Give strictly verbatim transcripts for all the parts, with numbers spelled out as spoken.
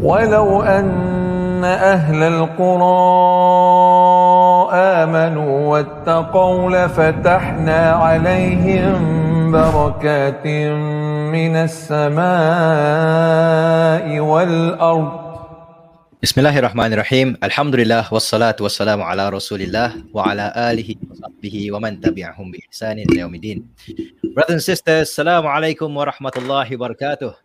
ولو أن أهل القرى آمنوا واتقوا لفتحنا عليهم بركات من السماء والأرض. Bismillahirrahmanirrahim. Alhamdulillah wassalatu wassalamu ala Rasulillah wa ala alihi wa sahbihi wa man tabi'ahum bi ihsanin ila yaumiddin. Brothers and sisters, Assalamualaikum warahmatullahi wabarakatuh.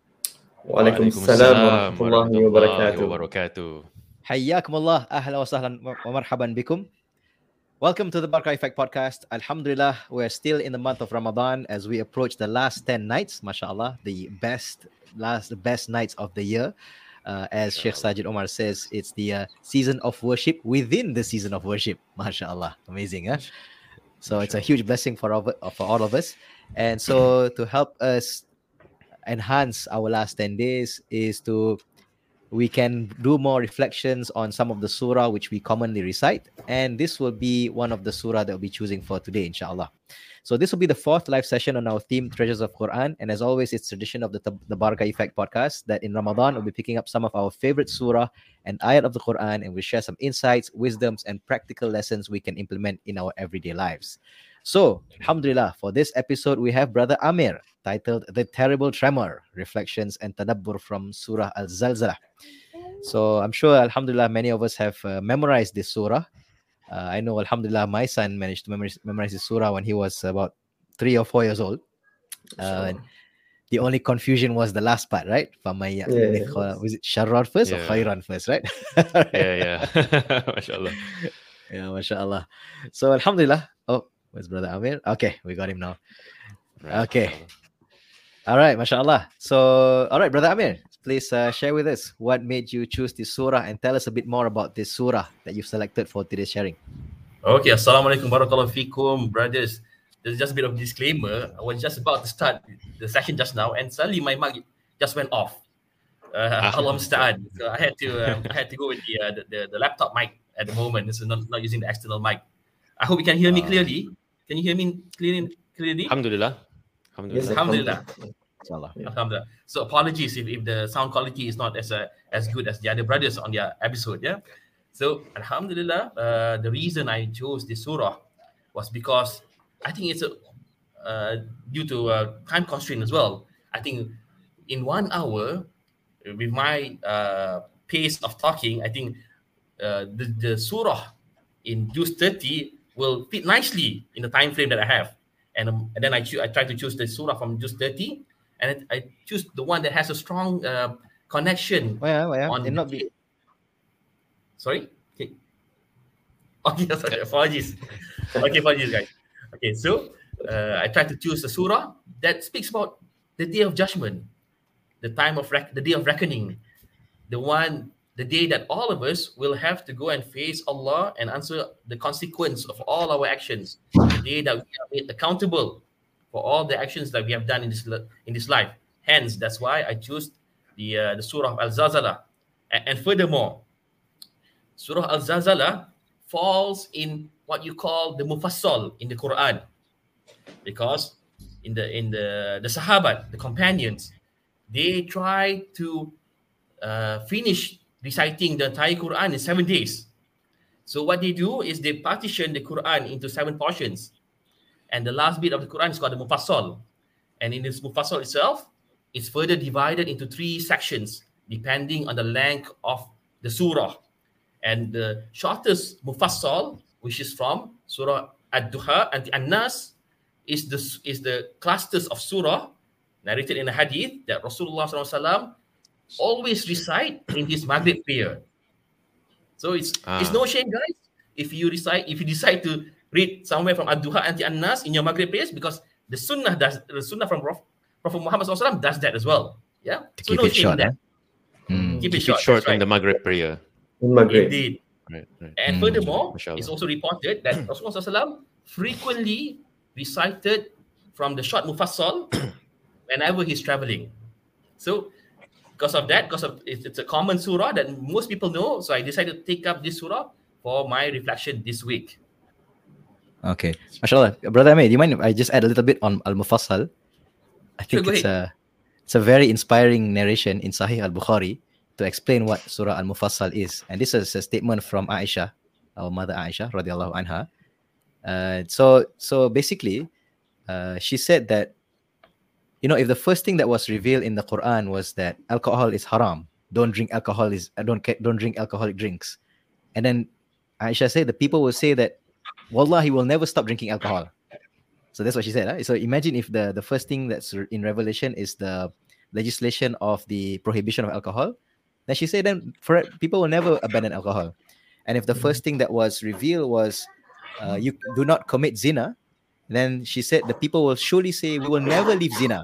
Waalaikumsalam warahmatullahi wabarakatuh. Hayyakumullah, ahla wa sahlan wa marhaban bikum. Welcome to the Barakah Effect podcast. Alhamdulillah, we're still in the month of Ramadan as we approach the last ten nights, mashallah, the best last the best nights of the year. Uh, as Sheikh Sajid Omar says, it's the uh, season of worship within the season of worship. MashaAllah. Amazing, huh? So it's a huge blessing for, all, for all of us. And so to help us enhance our last ten days is to, we can do more reflections on some of the surah which we commonly recite. And this will be one of the surah that we'll be choosing for today, inshallah. So this will be the fourth live session on our theme, Treasures of Quran. And as always, it's tradition of the, the Barakah Effect podcast that in Ramadan, we'll be picking up some of our favorite surah and ayat of the Quran, and we'll share some insights, wisdoms, and practical lessons we can implement in our everyday lives. So, alhamdulillah, for this episode, we have Brother Amir, titled The Terrible Tremor, Reflections and Tadabbur from Surah Al-Zalzalah. So I'm sure, alhamdulillah, many of us have uh, memorized this surah. Uh, I know, alhamdulillah, my son managed to memorize, memorize this surah when he was about three or four years old. Uh, the only confusion was the last part, right? Yeah, yeah. Was it Sharrar first yeah. or Khairan first, right? yeah, yeah. MashaAllah. Yeah, MashaAllah. So, alhamdulillah. Oh, where's Brother Amir? Okay, we got him now. Right. Okay. All right, MashaAllah. So, all right, Brother Amir, please uh, share with us what made you choose this surah and tell us a bit more about this surah that you've selected for today's sharing. Okay, Assalamualaikum warahmatullahi wabarakatuh, brothers. There's just a bit of disclaimer. I was just about to start the session just now, and suddenly my mic just went off. Uh, Allah musta'an. So I had to uh, I had to go with the, uh, the, the the laptop mic at the moment. So not, not using the external mic. I hope you can hear me clearly. Can you hear me clearly? Clearly? Alhamdulillah. Alhamdulillah. Yes, Alhamdulillah. Inshallah. Yeah. Alhamdulillah. So apologies if, if the sound quality is not as uh, as good as the other brothers on their episode. Yeah. So Alhamdulillah, uh, the reason I chose this surah was because I think it's a, uh, due to uh, time constraint as well. I think in one hour, with my uh, pace of talking, I think uh, the, the surah in Juz thirty will fit nicely in the time frame that I have. And, um, and then I, cho- I try to choose the surah from Juz thirty, and I, I choose the one that has a strong uh, connection. Oh yeah, oh yeah. On not be... Sorry? Okay. Okay, sorry. Apologies. Okay, apologies, guys. Okay, so uh, I try to choose a surah that speaks about the day of judgment, the time of rec- the day of reckoning, the one, the day that all of us will have to go and face Allah and answer the consequence of all our actions. The day that we are made accountable for all the actions that we have done in this in this life. Hence, that's why I choose the uh, the Surah Al-Zalzalah. And, and furthermore, Surah Al-Zalzalah falls in what you call the Mufassal in the Quran, because in the in the the Sahabat, the companions, they try to uh, finish reciting the entire Quran in seven days. So what they do is they partition the Quran into seven portions. And the last bit of the Quran is called the Mufassal. And in this Mufassal itself, it's further divided into three sections, depending on the length of the surah. And the shortest Mufassal, which is from Surah Ad-Duha and the An-Nas, is the, is the clusters of surah narrated in a hadith that Rasulullah sallallahu alaihi wasallam always recite in his Maghrib prayer. So it's ah. it's no shame, guys, if you recite if you decide to read somewhere from Ad-Duha and the An-Nas in your Maghrib prayers, because the Sunnah does the Sunnah from Prophet Muhammad sallallahu alaihi wasallam does that as well. Yeah, to so keep no it short. Eh? Mm. Keep, keep it short, it short in right. the Maghrib prayer. In Maghrib. Indeed. Right, right. And mm. furthermore, Mashallah. It's also reported that Rasulullah sallallahu alaihi wasallam frequently recited from the short Mufassal whenever he's traveling. So because of that, because of it's, it's a common surah that most people know, so I decided to take up this surah for my reflection this week. Okay, mashallah, Brother Amir, do you mind if I just add a little bit on Al-Mufassal? I think sure, it's a it's a very inspiring narration in Sahih Al-Bukhari, to explain what Surah Al-Mufassal is. And this is a statement from Aisha, our mother Aisha, radiallahu anha. Uh, so, so basically, uh, she said that, you know, if the first thing that was revealed in the Quran was that alcohol is haram, don't drink alcohol is uh, don't don't drink alcoholic drinks, and then Aisha said the people will say that, Wallahi, will never stop drinking alcohol. So that's what she said. Huh? So imagine if the the first thing that's in Revelation is the legislation of the prohibition of alcohol, then she said then for people will never abandon alcohol. And if the first thing that was revealed was uh, you do not commit zina, then she said the people will surely say we will never leave zina.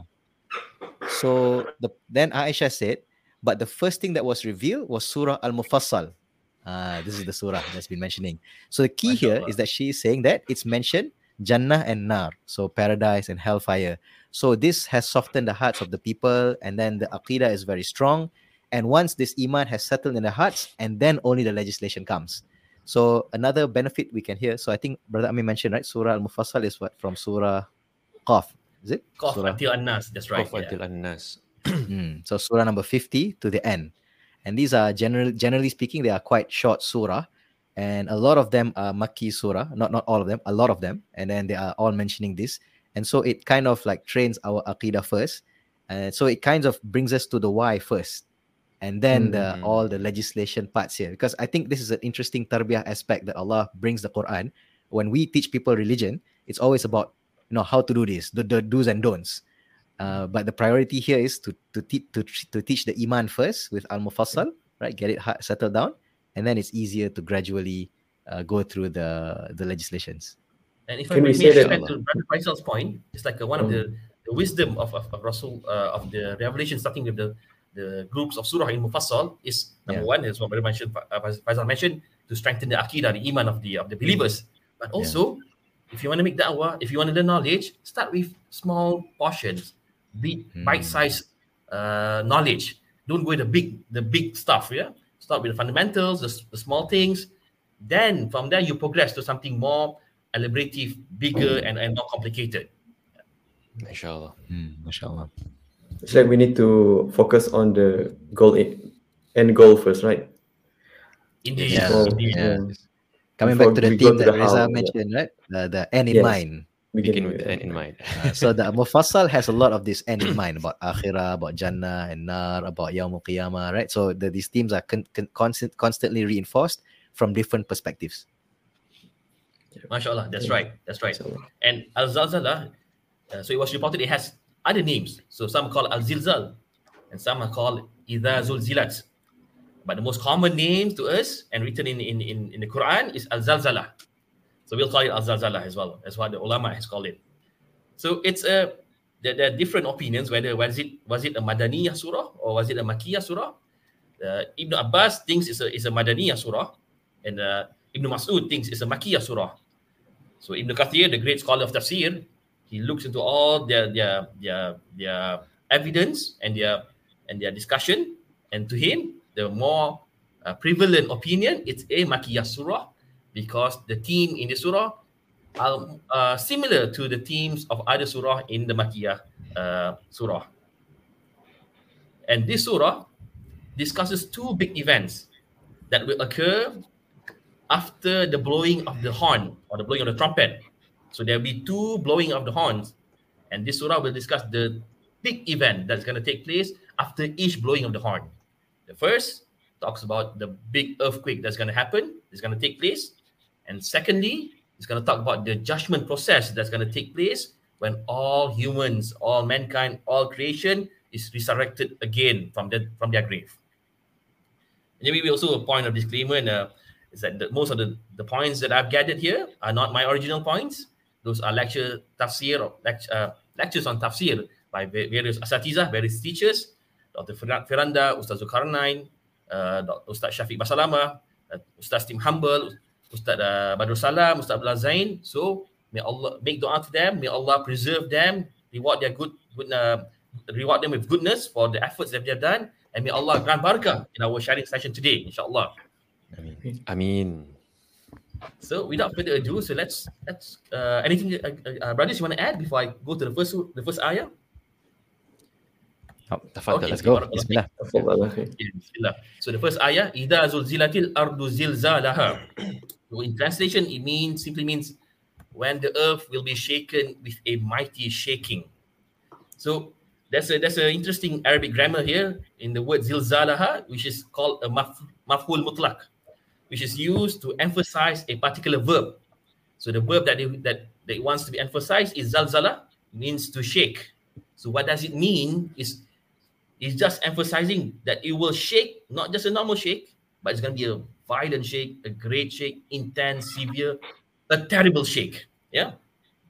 So the, then Aisha said, but the first thing that was revealed was Surah Al-Mufassal. Uh, this is the surah that's been mentioning. So the key here is that she is saying that it's mentioned Jannah and Nar, so paradise and hellfire. So this has softened the hearts of the people, and then the Aqidah is very strong. And once this Iman has settled in the hearts, and then only the legislation comes. So another benefit we can hear, so I think Brother Amin mentioned, right, Surah Al-Mufassal is what? From Surah Qaf, is it? Qaf Surah until An-Nas, that's right. Qaf until yeah. An-Nas. Mm, so Surah number fifty to the end. And these are, general, generally speaking, they are quite short surah. And a lot of them are Makki surah, not, not all of them, a lot of them. And then they are all mentioning this. And so it kind of like trains our Aqidah first. And so it kind of brings us to the why first. And then the, Mm. all the legislation parts here. Because I think this is an interesting tarbiyah aspect that Allah brings the Quran. When we teach people religion, it's always about, you know, how to do this, the, the do's and don'ts. Uh, but the priority here is to to, te- to to teach the Iman first with Al-Mufassal, right? Get it hard, settled down, and then it's easier to gradually uh, go through the the legislations. And if Can I we may say that- add to Brother Faisal's point, it's like uh, one of the, the wisdom of, of, of Rasul, uh, of the revelation, starting with the, the groups of Surah in Mufassal, is number Yeah. one, is what Brother mentioned, uh, Faisal mentioned, to strengthen the Aqidah, the Iman of the of the believers. But also, if you want to make da'wah, if you want to learn knowledge, start with small portions, big Hmm. bite-sized uh, knowledge. Don't go with the big the big stuff. Yeah, start with the fundamentals, the, the small things. Then from there you progress to something more elaborative, bigger, and, and more complicated. Inshallah. Hmm, mashallah. It's like we need to focus on the goal, end goal first, right? Indeed, Yeah, Before- indeed. yeah. yeah. Coming Before back to the we go theme to that the Reza how, yeah. mentioned, right? The, the end in Yes. mind. Begin with the end in mind. Uh, so the Mufassal has a lot of this end in mind about Akhirah, about Jannah and Nar, about Yawmul Qiyamah, right? So the, these themes are con- con- constant, constantly reinforced from different perspectives. MashaAllah, that's right, that's right. Inshallah. And Al-Zalzalah, uh, so it was reported it has other names. So some call Al-Zilzal, and some are called Idha Zulzilat. But the most common name to us and written in, in, in, in the Quran is Al-Zalzalah. So we'll call it Al-Zalzalah as well. That's what the ulama has called it. So it's a, there, there are different opinions whether was it was it a Madaniyah surah or was it a Makkiyah surah. Uh, Ibn Abbas thinks it's a, it's a Madaniyah surah, and uh, Ibn Mas'ud thinks it's a Makkiyah surah. So Ibn Kathir, the great scholar of tafsir, he looks into all their their their their evidence and their and their discussion, and to him, the more uh, prevalent opinion, it's a Makkiyah surah, because the theme in the surah are uh, similar to the themes of other surah in the Makkiyah uh, surah. And this surah discusses two big events that will occur after the blowing of the horn or the blowing of the trumpet. So there will be two blowing of the horns, and this surah will discuss the big event that's going to take place after each blowing of the horn. The first talks about the big earthquake that's going to happen, it's going to take place. And secondly, it's going to talk about the judgment process that's going to take place when all humans, all mankind, all creation is resurrected again from, the, from their grave. And maybe also a point of disclaimer and, uh, is that the, most of the, the points that I've gathered here are not my original points. Those are lecture tafsir, or lect, uh, lectures on tafsir by various asatizah, various teachers, Doctor Firanda, Ustaz Zulkarnain, uh, Ustaz Syafiq Basalama, uh, Ustaz Tim Humble, Ustaz uh, Badrul Salam, Ustaz Abdullah Zain. So may Allah make dua to them, may Allah preserve them, reward their good, good uh, reward them with goodness for the efforts that they have done, and may Allah grant barakah in our sharing session today, inshallah. I mean, so without further ado, so let's let's uh, anything uh, uh, brothers you want to add before I go to the first the first ayah? Oh, Tafaddal, let's okay. go. Barakallah. Bismillah. Okay, Bismillah. So the first ayah, Idha zulzilatil ardu zilzalaha. So in translation, it means simply means when the earth will be shaken with a mighty shaking. So there's a there's an interesting Arabic grammar here in the word zilzalaha, which is called a maf, maf'ul mutlaq, which is used to emphasize a particular verb. So the verb that it, that that it wants to be emphasized is zalzala, means to shake. So what does it mean is is just emphasizing that it will shake, not just a normal shake, but it's going to be a violent shake, a great shake, intense, severe, a terrible shake. Yeah.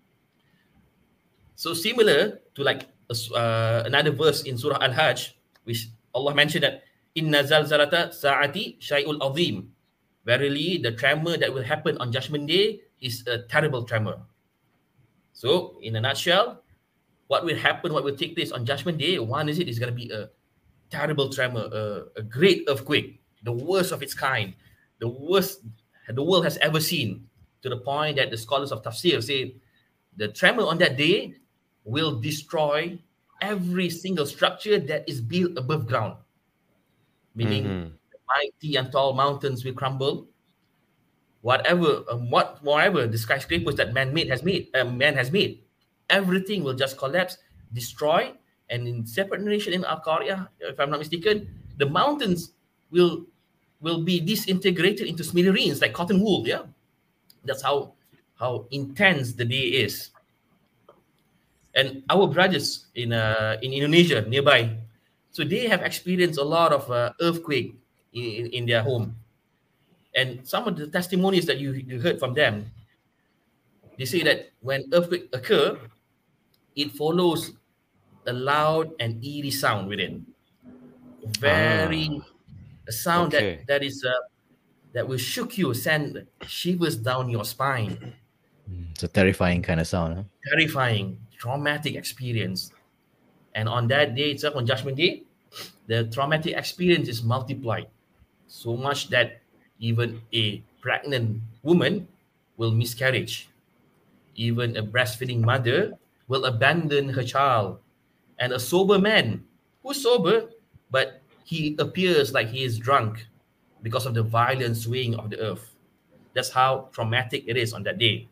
So similar to like uh, another verse in Surah Al-Hajj, which Allah mentioned that Inna zalzalata sa'ati shay'ul azim. Verily, the tremor that will happen on Judgment Day is a terrible tremor. So, in a nutshell, what will happen, what will take place on Judgment Day, one is it is going to be a terrible tremor, a, a great earthquake, the worst of its kind, the worst the world has ever seen, to the point that the scholars of tafsir say the tremor on that day will destroy every single structure that is built above ground. Meaning, Mhm. the mighty and tall mountains will crumble. Whatever, um, what, whatever the skyscrapers that man made has made, uh, man has made, everything will just collapse, destroy. And in separate narration in Al-Qari'ah, if I'm not mistaken, the mountains will will be disintegrated into smithereens like cotton wool. Yeah, that's how how intense the day is. And our brothers in uh, in Indonesia nearby, so they have experienced a lot of uh, earthquake in, in their home. And some of the testimonies that you, you heard from them, they say that when earthquake occur, it follows a loud and eerie sound with it. Very Ah, a sound okay. that that is uh, that will shook you, send shivers down your spine. It's a terrifying kind of sound. Huh? Terrifying, traumatic experience. And on that day itself, on Judgment Day, the traumatic experience is multiplied so much that even a pregnant woman will miscarriage. Even a breastfeeding mother will abandon her child. And a sober man, who's sober, but he appears like he is drunk because of the violent swaying of the earth. That's how traumatic it is on that day.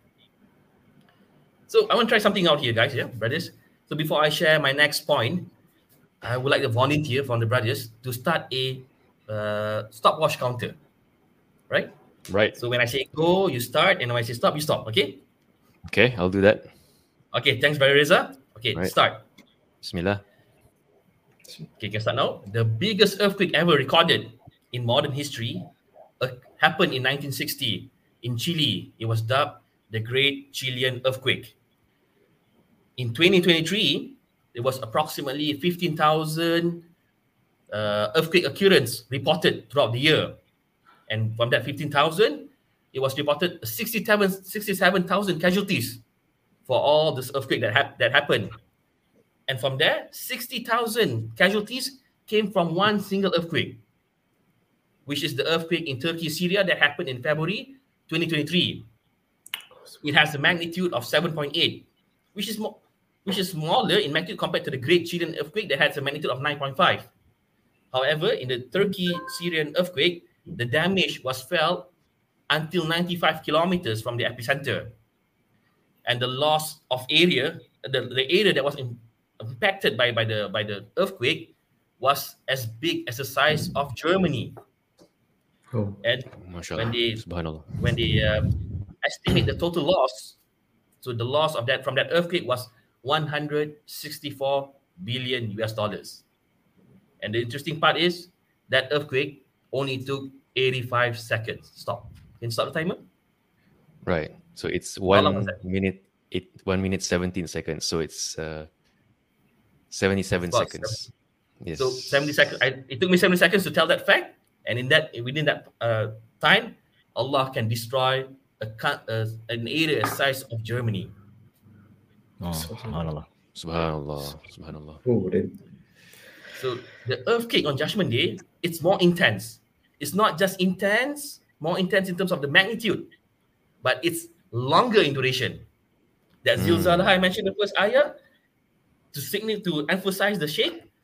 So I want to try something out here, guys, yeah, brothers. So before I share my next point, I would like to volunteer from the brothers to start a uh, stopwatch counter, right? Right. So when I say go, you start, and when I say stop, you stop, okay? Okay, I'll do that. Okay, thanks, Brother Reza. Okay, Right. start. Bismillah. Okay, can start now. The biggest earthquake ever recorded in modern history uh, happened in nineteen sixty in Chile. It was dubbed the Great Chilean Earthquake. In twenty twenty-three, there was approximately fifteen thousand uh, earthquake occurrence reported throughout the year. And from that fifteen thousand, it was reported sixty-seven thousand casualties for all this earthquake that, hap- that happened. And from there, sixty thousand casualties came from one single earthquake, which is the earthquake in Turkey, Syria that happened in February twenty twenty-three. It has a magnitude of seven point eight, which is more, which is smaller in magnitude compared to the Great Chilean earthquake that has a magnitude of nine point five. However, in the Turkey-Syrian earthquake, the damage was felt until ninety-five kilometers from the epicenter. And the loss of area, the, the area that was in, impacted by, by, the, by the earthquake was as big as the size of Germany. Oh, And MashaAllah. when they Subhanallah. when they uh, estimate the total loss, so the loss of that from that earthquake was one hundred sixty-four billion U S dollars. And the interesting part is that earthquake only took eighty-five seconds. Stop. Can you stop the timer? Right. So it's How long was one that? minute, eight, one minute seventeen seconds. So it's uh, seventy-seven About seconds. Yes. So seventy seconds. I, it took me seventy seconds to tell that fact, and in that within that uh, time, Allah can destroy a, co- uh, an area the size of Germany. Oh, subhanallah. Subhanallah. Subhanallah. oh, then So the earthquake on Judgment Day, it's more intense. It's not just intense, more intense in terms of the magnitude, but it's longer in duration. That Mm. zilzalah I mentioned in the first ayah, to signal to emphasize the shake,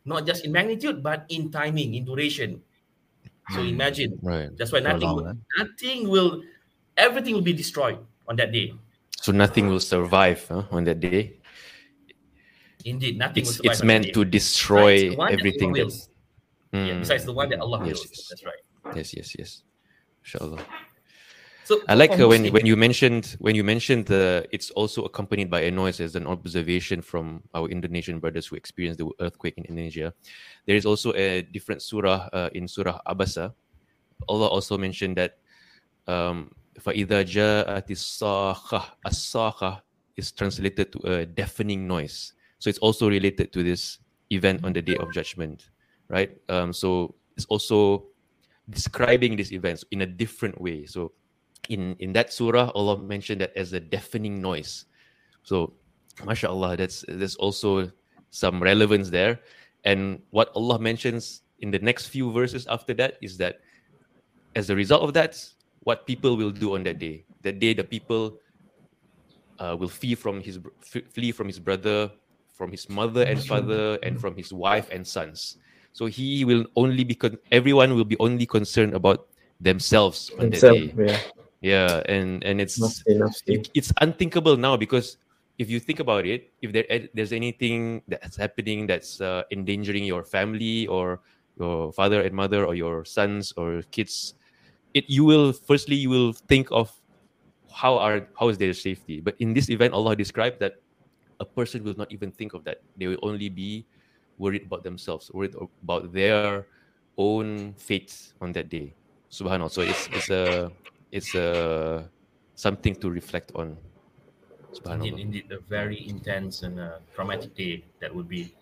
not just in magnitude, but in timing, in duration. So imagine, Right. that's why For nothing, long, will, huh? nothing will, everything will be destroyed on that day. So nothing will survive huh, on that day. Indeed, nothing will It's survive it's on that meant day. to Besides destroy the one that Allah everything that. wills. Yeah, besides the one that Allah Yes, wills. yes. That's right. Yes, yes, yes. Inshallah. So I for- like for uh, when Muslim- when you mentioned when you mentioned the it's also accompanied by a noise as an observation from our Indonesian brothers who experienced the earthquake in Indonesia. There is also a different surah uh, in Surah Abasa. Allah also mentioned that um, فَإِذَا جَاءَتِ الصَّاخَةُ الصَّاخَةُ is translated to a deafening noise. So it's also related to this event on the Day of Judgment, right? Um, so it's also describing these events in a different way. So in, in that surah, Allah mentioned that as a deafening noise. So, mashallah, that's there's also some relevance there. And what Allah mentions in the next few verses after that is that as a result of that, what people will do on that day. That day, the people uh, will flee from his f- flee from his brother, from his mother and father, and from his wife and sons. So he will only be con- everyone will be only concerned about themselves on that Himself, day. yeah. Yeah, and and it's Nafsi, nafsi. you- it's unthinkable now because if you think about it, if there there's anything that's happening that's uh, endangering your family or your father and mother or your sons or kids, it you will firstly you will think of how are how is their safety. But in this event, Allah described that a person will not even think of that. They will only be worried about themselves, worried about their own fate on that day. Subhanallah. So it's it's a it's a something to reflect on. Indeed, Subhanallah. indeed, a very intense and uh, traumatic day that would be.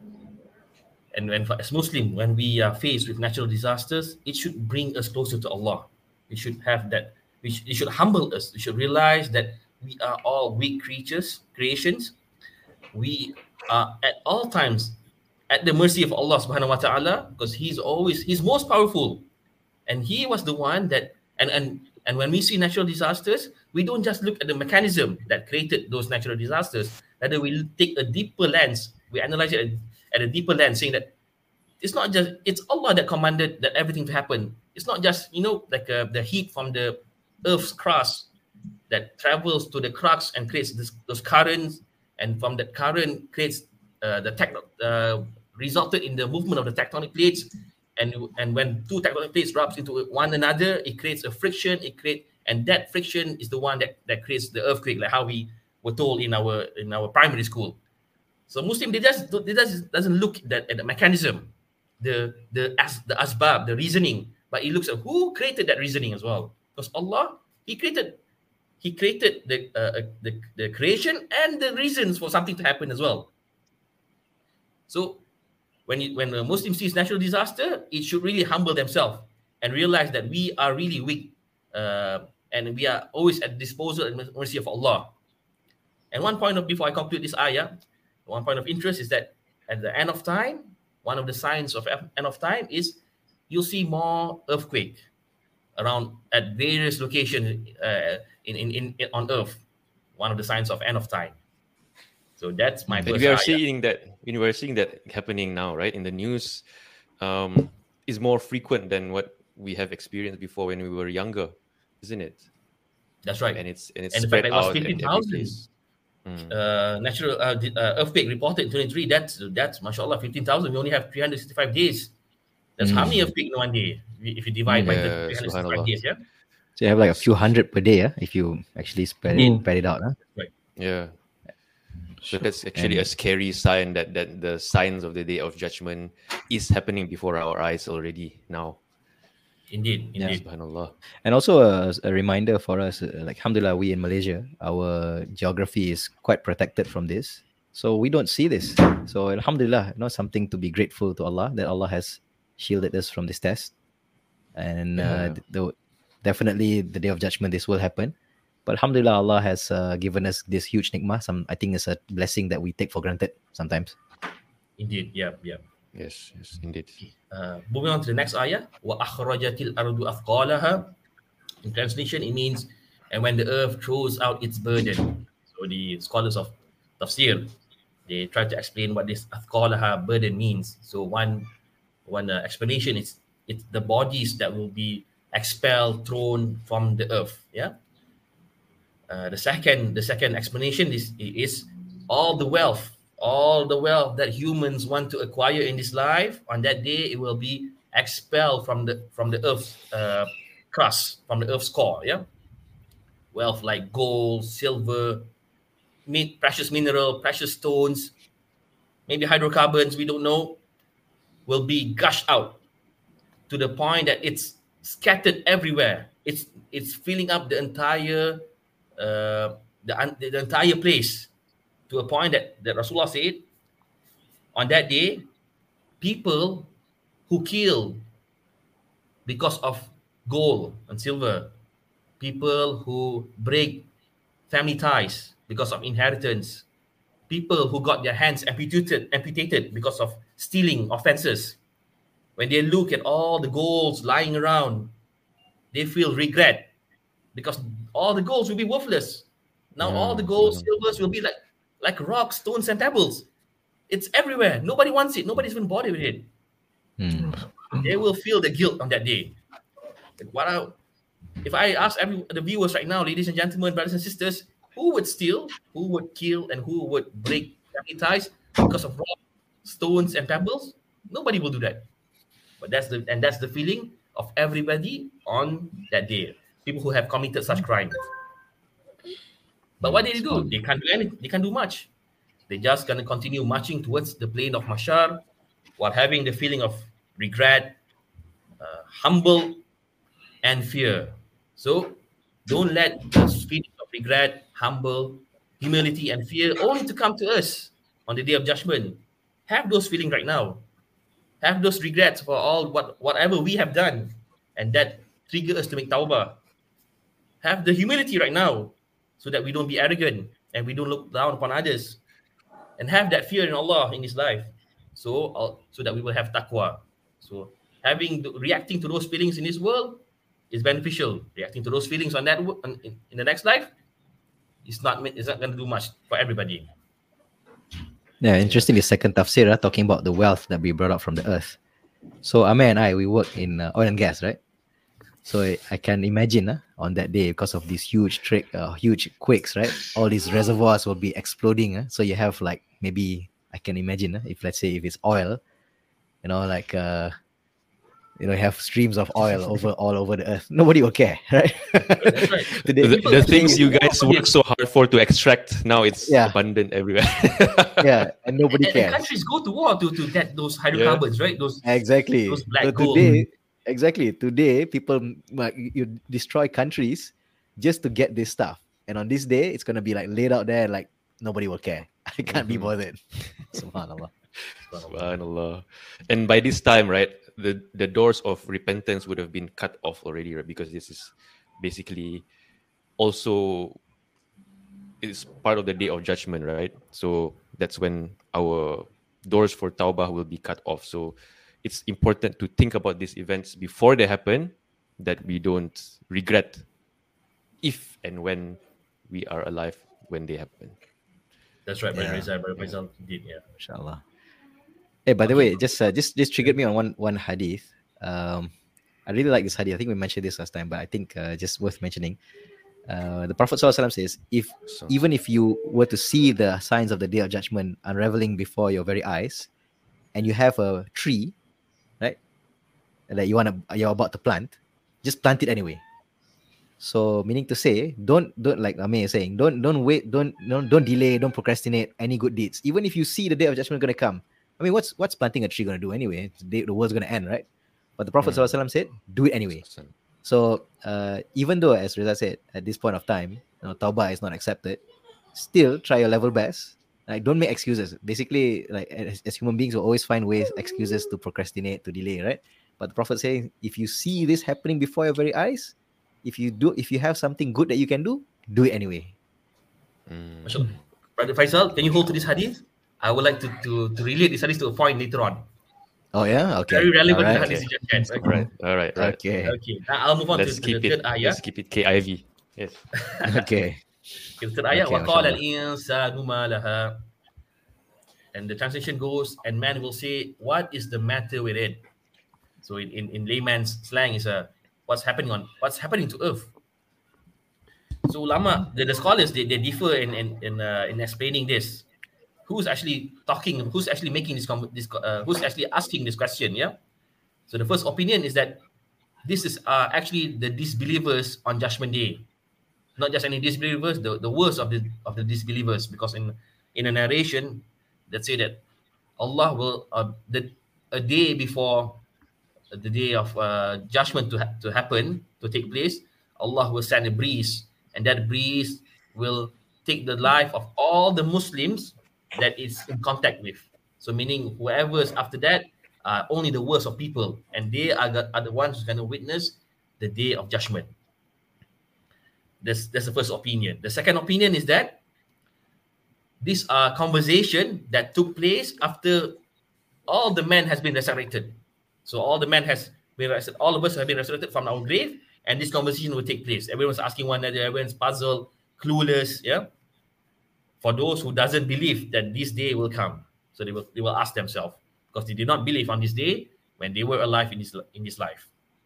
And when, as Muslim, when we are faced with natural disasters, it should bring us closer to Allah. We should have that. We sh- it should humble us. We should realize that we are all weak creatures, creations. We are at all times at the mercy of Allah Subhanahu wa Taala, because He's always He's most powerful, and He was the one that. And and and when we see natural disasters, we don't just look at the mechanism that created those natural disasters. Rather, we take a deeper lens. We analyze it at, at a deeper lens, saying that it's not just it's Allah that commanded that everything to happen. It's not just you know like uh, the heat from the Earth's crust that travels to the crux and creates this, those currents, and from that current creates uh, the tech uh, resulted in the movement of the tectonic plates. And and when two tectonic plates rubs into one another, it creates a friction. It create and that friction is the one that, that creates the earthquake, like how we were told in our in our primary school. So Muslim they just they just doesn't look at, at the mechanism, the the as the asbab, the reasoning, but he looks at who created that reasoning as well. Because Allah, He created He created the uh, the the creation and the reasons for something to happen as well. So when you, when a Muslim sees natural disaster, it should really humble themselves and realize that we are really weak, uh, and we are always at the disposal and mercy of Allah. And one point of before I conclude this ayah, one point of interest is that at the end of time, one of the signs of end of time is you'll see more earthquake around at various locations uh, in, in, in, in on Earth. One of the signs of end of time. So that's my And first we are ayah. seeing that we are seeing that happening now, right? In the news, um, is more frequent than what we have experienced before when we were younger, isn't it? That's right. And it's and it's And the spread fact that it was out at fifteen every thousand place. Mm. uh, natural uh, di- uh, earthquake reported in twenty-three. That's that's mashallah fifteen thousand. We only have three hundred sixty-five days. That's how many earthquake in one day? If you divide by Yeah, three hundred sixty-five subhanallah. days, yeah. So you have like a few hundred per day, yeah, if you actually spread it, Mm. spread it out. Huh? Yeah. So that's actually a scary sign that, that the signs of the Day of Judgment is happening before our eyes already now. Indeed, Yeah. indeed. Subhanallah. And also a, a reminder for us, uh, like alhamdulillah, we in Malaysia, our geography is quite protected from this. So we don't see this. So alhamdulillah, you know, something to be grateful to Allah that Allah has shielded us from this test. And uh, Yeah. the, definitely the Day of Judgment, this will happen. But alhamdulillah, Allah has uh, given us this huge nikmah. Some, I think it's a blessing that we take for granted sometimes. Indeed, yeah, yeah. Yes, yes, indeed. Uh, moving on to the next ayah. وَأَخْرَجَتِ الْأَرْضُ أَثْقَالَهَا. In translation, it means, and when the earth throws out its burden. So the scholars of tafsir, They try to explain what this athqalaha burden means. So one one uh, explanation is it's the bodies that will be expelled, thrown from the earth. Yeah. Uh, the second the second explanation is is all the wealth, all the wealth that humans want to acquire in this life, on that day it will be expelled from the from the earth's uh, crust, from the earth's core. Yeah. Wealth like gold, silver, meat, precious mineral, precious stones, maybe hydrocarbons, we don't know, will be gushed out to the point that it's scattered everywhere. It's it's filling up the entire uh, the, the entire place, to a point that, that Rasulullah said, on that day, people who kill because of gold and silver, people who break family ties because of inheritance, people who got their hands amputated, amputated because of stealing offenses, when they look at all the golds lying around, they feel regret, because all the golds will be worthless. Now Yeah, all the golds, yeah. silvers will be like like rocks, stones, and pebbles. It's everywhere. Nobody wants it. Nobody's even bothered with it. Hmm. They will feel the guilt on that day. Like, what I, if I ask every the viewers right now, ladies and gentlemen, brothers and sisters, who would steal, who would kill, and who would break family ties because of rocks, stones, and pebbles? Nobody will do that. But that's the and that's the feeling of everybody on that day. People who have committed such crimes. But what did they do? They can't do anything. They can't do much. They're just gonna continue marching towards the plane of Mahshar, while having the feeling of regret, uh, humble, and fear. So don't let those feelings of regret, humble, humility, and fear only to come to us on the day of judgment. Have those feelings right now. Have those regrets for all what whatever we have done, and that trigger us to make tawbah. Have the humility right now, so that we don't be arrogant and we don't look down upon others, and have that fear in Allah in His life, so uh, so that we will have taqwa. So having reacting to those feelings in this world is beneficial. Reacting to those feelings on that wo- on, in, in the next life is not it's not going to do much for everybody. Yeah, interestingly, second tafsir uh, talking about the wealth that we brought up from the earth. So Amir and I, we work in uh, oil and gas, right? So I, I can imagine uh, on that day, because of these huge trick, uh, huge quakes, right? All these reservoirs will be exploding. Uh, so you have like maybe I can imagine uh, if let's say if it's oil, you know, like uh, you know, you have streams of oil over all over the earth. Nobody will care, right? That's right. Today, The, people the are things saying- you guys work so hard for to extract, now it's Yeah. abundant everywhere. yeah, and nobody And, and cares. countries go to war to, to get those hydrocarbons, right? Those Exactly. those black so gold. today, exactly today, people like, you you destroy countries just to get this stuff, and on this day, it's gonna be like laid out there, like nobody will care. I can't be Mhm. bothered. Subhanallah. Subhanallah. And by this time, right, the, the doors of repentance would have been cut off already, right? Because this is basically also is part of the day of judgment, right? So that's when our doors for tawbah will be cut off. So it's important to think about these events before they happen, that we don't regret if and when we are alive when they happen. That's right, Brother Yeah. Rizal. Brother Faisal did, yeah. Inshallah. Hey, by the way, just uh, just just triggered me on one one hadith. Um, I really like this hadith. I think we mentioned this last time, but I think uh, just worth mentioning. Uh, the Prophet Sallallahu Alaihi Wasallam says, if So, even if you were to see the signs of the day of judgment unraveling before your very eyes, and you have a tree, right, that you want to you're about to plant, just plant it anyway. So meaning to say, don't don't like Amir is saying, don't don't wait, don't don't don't delay, don't procrastinate any good deeds. Even if you see the day of judgment going to come, I mean, what's what's planting a tree going to do anyway? The, day, the world's going to end, right? But the Prophet Mm. Sallallahu Alaihi Wasallam said, do it anyway. So uh, even though, as Reza said, at this point of time, you know, tawbah is not accepted, still try your level best. Like, don't make excuses. Basically, like as, as human beings, we always find ways, excuses to procrastinate, to delay, right? But the Prophet saying, if you see this happening before your very eyes, if you do, if you have something good that you can do, do it anyway. mm. MashaAllah. Brother Faisal, can you hold to this hadith? I would like to, to, to relate this hadith to a point later on. Oh yeah, okay. Very relevant All to the right. hadith you just said. All right, all right, right. Okay, Okay, now I'll move on to, Let's to keep the it. third ayah. Let's keep it K I V. Yes. okay. Okay, the third ayah. Okay, وَقَالَ mashallah. الْإِنسَانُ مَا لَهَا. and the translation goes, and man will say, what is the matter with it? So in, in, in layman's slang is a what's happening on what's happening to earth. So ulama, the, the scholars, they, they differ in in in, uh, in explaining this. Who's actually talking? Who's actually making this? this uh, who's actually asking this question? Yeah. So the first opinion is that this is uh, actually the disbelievers on Judgment Day, not just any disbelievers, the, the worst of the of the disbelievers. Because in in a narration, that say that Allah will uh, the a day before the day of uh, judgment to ha- to happen to take place, Allah will send a breeze, and that breeze will take the life of all the Muslims that is in contact with. So meaning whoever is after that are only the worst of people, and they are the, are the ones who's going to witness the day of judgment. That's that's the first opinion. The second opinion is that this uh, conversation that took place after all the men has been resurrected. So all the men has been resurrected, all of us have been resurrected from our grave, and this conversation will take place. Everyone's asking one another, everyone's puzzled, clueless, yeah. For those who doesn't believe that this day will come, so they will they will ask themselves, because they did not believe on this day when they were alive in this in this life.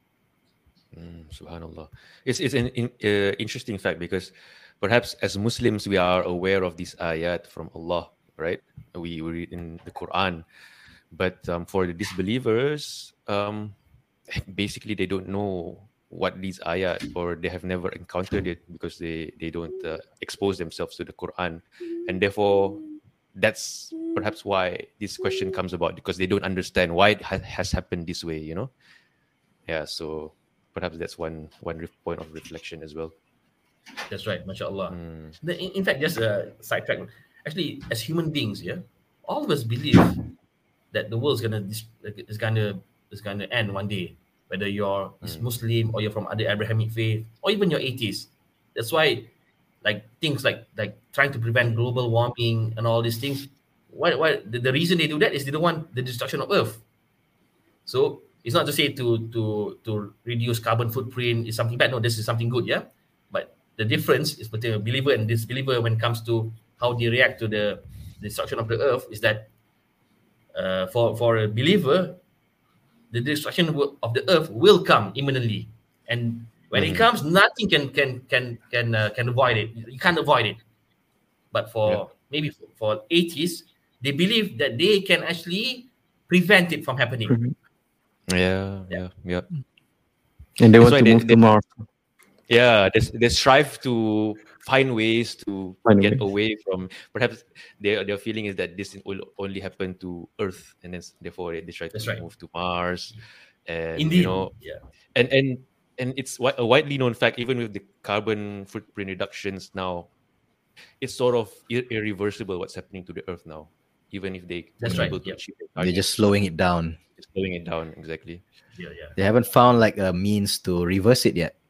Mm, Subhanallah. It's it's an in, uh, interesting fact, because perhaps as Muslims we are aware of these ayat from Allah, right? We, we read in the Quran, but um, for the disbelievers, um, basically they don't know what these ayat, or they have never encountered it because they they don't uh, expose themselves to the Quran, and therefore that's perhaps why this question comes about, because they don't understand why it ha- has happened this way, you know. Yeah, so perhaps that's one one re- point of reflection as well. That's right, mashallah. Mm. The, in, in fact, just a sidetrack. Actually, as human beings, yeah, all of us believe that the world is gonna dis- is gonna is gonna end one day. Whether you're mm. Muslim or you're from other Abrahamic faith, or even you're atheist. That's why, like things like like trying to prevent global warming and all these things. Why why the, the reason they do that is they don't want the destruction of Earth. So it's not to say to to to reduce carbon footprint is something bad. No, this is something good. Yeah, but the difference is between a believer and disbeliever when it comes to how they react to the destruction of the Earth is that uh, for for a believer, the destruction of the earth will come imminently, and when mm-hmm. it comes, nothing can can can can uh, can avoid it. You can't avoid it. But for yeah. maybe for, for atheists, they believe that they can actually prevent it from happening. Mm-hmm. Yeah, yeah, yeah. And they That's want to they, move they, to Mars. Yeah, they, they strive to find ways to find get ways. away from. Perhaps their their feeling is that this will only happen to Earth, and then therefore they try to That's right. move to Mars. And Indeed, you know, yeah. and and and it's wi- a widely known fact. Even with the carbon footprint reductions now, it's sort of ir- irreversible what's happening to the Earth now. Even if they That's were right. able to Yep. achieve it, They're just slowing it down. Just slowing it down, exactly. Yeah, yeah. They haven't found like a means to reverse it yet.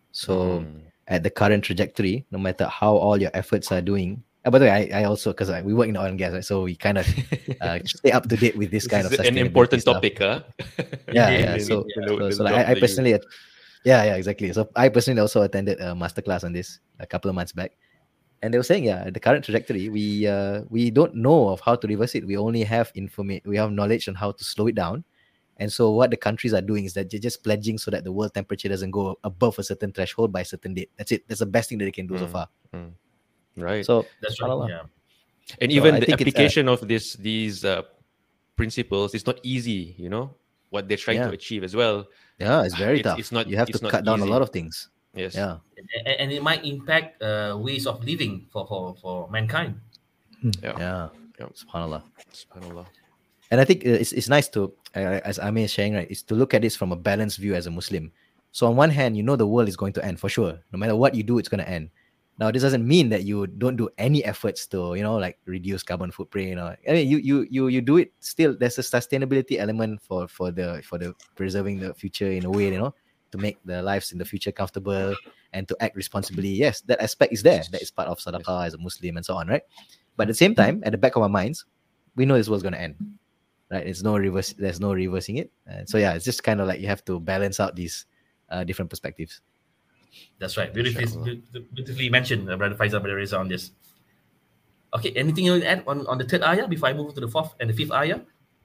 So Mm. at the current trajectory, no matter how all your efforts are doing. Uh, by the way, I, I also, because we work in oil and gas, right? So we kind of uh, stay up to date with this, This kind of is an sustainability important stuff. topic, huh? Yeah, Indeed, yeah. indeed, So, yeah. so, so like, I, I personally, yeah, yeah, exactly. So I personally also attended a masterclass on this a couple of months back, and they were saying, yeah, the current trajectory, we uh, we don't know of how to reverse it. We only have information, we have knowledge on how to slow it down. And so what the countries are doing is that they're just pledging so that the world temperature doesn't go above a certain threshold by a certain date. That's it. That's the best thing that they can do Mm, so far. mm. Right. So That's right. subhanallah. Yeah. And So even I the think it's, uh, application of this these uh, principles is not easy, you know, what they're trying Yeah. to achieve as well. Yeah, it's very It's- tough. it's not- you have it's to not cut down a easy. lot of things. Yes. Yeah. And, and it might impact uh, ways of living for, for, for mankind. Yeah. Yeah. Yeah. Subhanallah. Subhanallah. And I think uh, it's, it's nice to, uh, as Amir is sharing, right, is to look at this from a balanced view as a Muslim. So on one hand, you know the world is going to end for sure. No matter what you do, it's going to end. Now, this doesn't mean that you don't do any efforts to, you know, like reduce carbon footprint. Or I mean, you you you you do it still. There's a sustainability element for for the for the preserving the future in a way, you know, to make the lives in the future comfortable and to act responsibly. Yes, that aspect is there. That is part of sadaqah as a Muslim and so on, right? But at the same time, at the back of our minds, we know this world's going to end, right? It's no reverse. There's no reversing it. And so yeah, it's just kind of like you have to balance out these uh, different perspectives. That's right. Beautifully, beautifully mentioned, uh, Brother Faisal, Brother Reza on this. Okay, anything you want to add on, on the third ayah before I move to the fourth and the fifth ayah?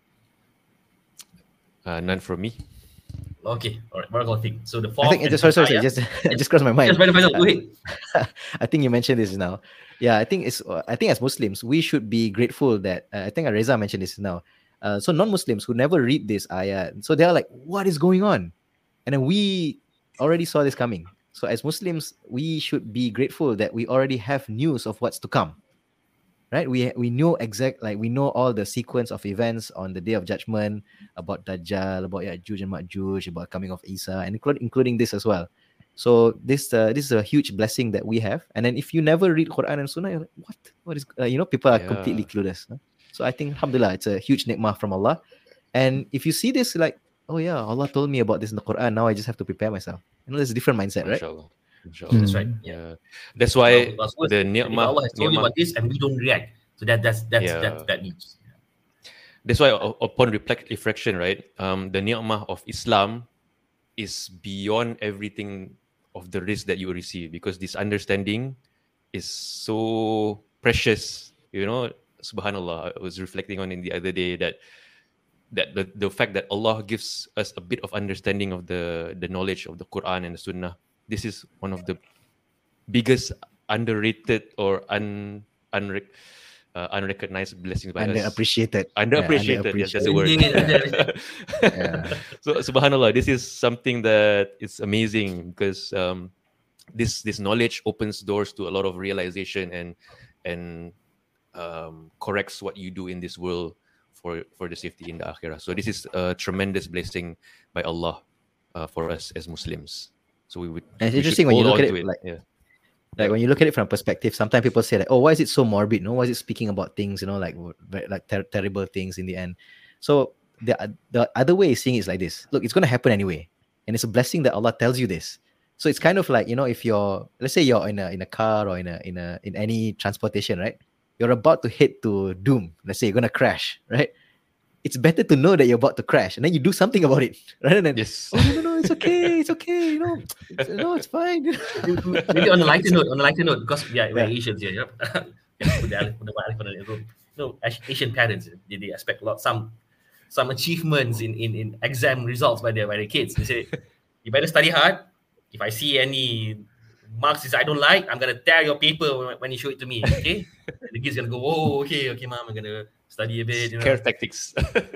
Uh, none from me. Okay, all right. Barakallahu fiik. So the I fourth think and it just sorry, fifth sorry, sorry, ayah. just it just crossed my mind. Yes, Faisal, Faisal, go ahead. I think you mentioned this now. Yeah, I think it's. I think as Muslims, we should be grateful that. Uh, I think Reza mentioned this now. Uh, so non-Muslims who never read this ayah, so they're like, "What is going on?" And then we already saw this coming. So as Muslims, we should be grateful that we already have news of what's to come. Right? We we know exact like we know all the sequence of events on the day of judgment about Dajjal, about Ya'juj and Ma'juj, about coming of Isa, and including including this as well. So this uh, this is a huge blessing that we have. And then if you never read Quran and Sunnah, you're like, what? What is uh, you know, people are Yeah. completely clueless. Huh? So I think alhamdulillah, it's a huge nikmah from Allah. And if you see this, like, oh yeah, Allah told me about this in the Quran. Now I just have to prepare myself. You know, there's a different mindset, right? Mashallah. Inshallah. That's right. Yeah. Yeah. That's why Well, well, the if ni'mah, Allah has told you ni'mah about this and we don't react, so that that's that's Yeah. that's that needs. that's why u- upon reflect, reflection, right? Um, the ni'mah of Islam is beyond everything of the risk that you receive, because this understanding is so precious. You know, Subhanallah. I was reflecting on it the other day that that the, the fact that Allah gives us a bit of understanding of the the knowledge of the Quran and the Sunnah. This is one of the biggest underrated or un unrec- uh, unrecognized blessings by us. Underappreciated. Underappreciated. Yeah, Yes, that's the word. underappreciated. Yeah. So Subhanallah, this is something that is amazing, because um, this this knowledge opens doors to a lot of realization and and um, corrects what you do in this world for for the safety in the akhirah. So this is a tremendous blessing by Allah uh, for us as Muslims. So we would. And it's we should interesting when you hold look at on it, to like yeah. like when you look at it from a perspective, sometimes people say like, oh, why is it so morbid? No, why is it speaking about things, you know, like ve- like ter- terrible things in the end? So the the other way of seeing it is like this. Look, it's going to happen anyway, and it's a blessing that Allah tells you this. So it's kind of like, you know, if you're, let's say you're in a in a car or in a in a in any transportation, right? You're about to head to doom. Let's say you're going to crash, right? It's better to know that you're about to crash, and then you do something about it, rather than Yes. oh no no no, it's okay, it's okay, you know, it's, no, it's fine. Maybe on a lighter note, on a lighter note, because we are, we're Yeah. Asians here. Yeah? Yeah, put the elephant- put the elephant in the room. No, Asi- Asian parents, they, they expect a lot, some some achievements in, in, in exam results by their by their kids. They say, you better study hard. If I see any marks that I don't like, I'm gonna tear your paper when, when you show it to me. Okay, and the kid's gonna go, oh, okay, okay, mom, I'm gonna study a bit. You know. Care tactics.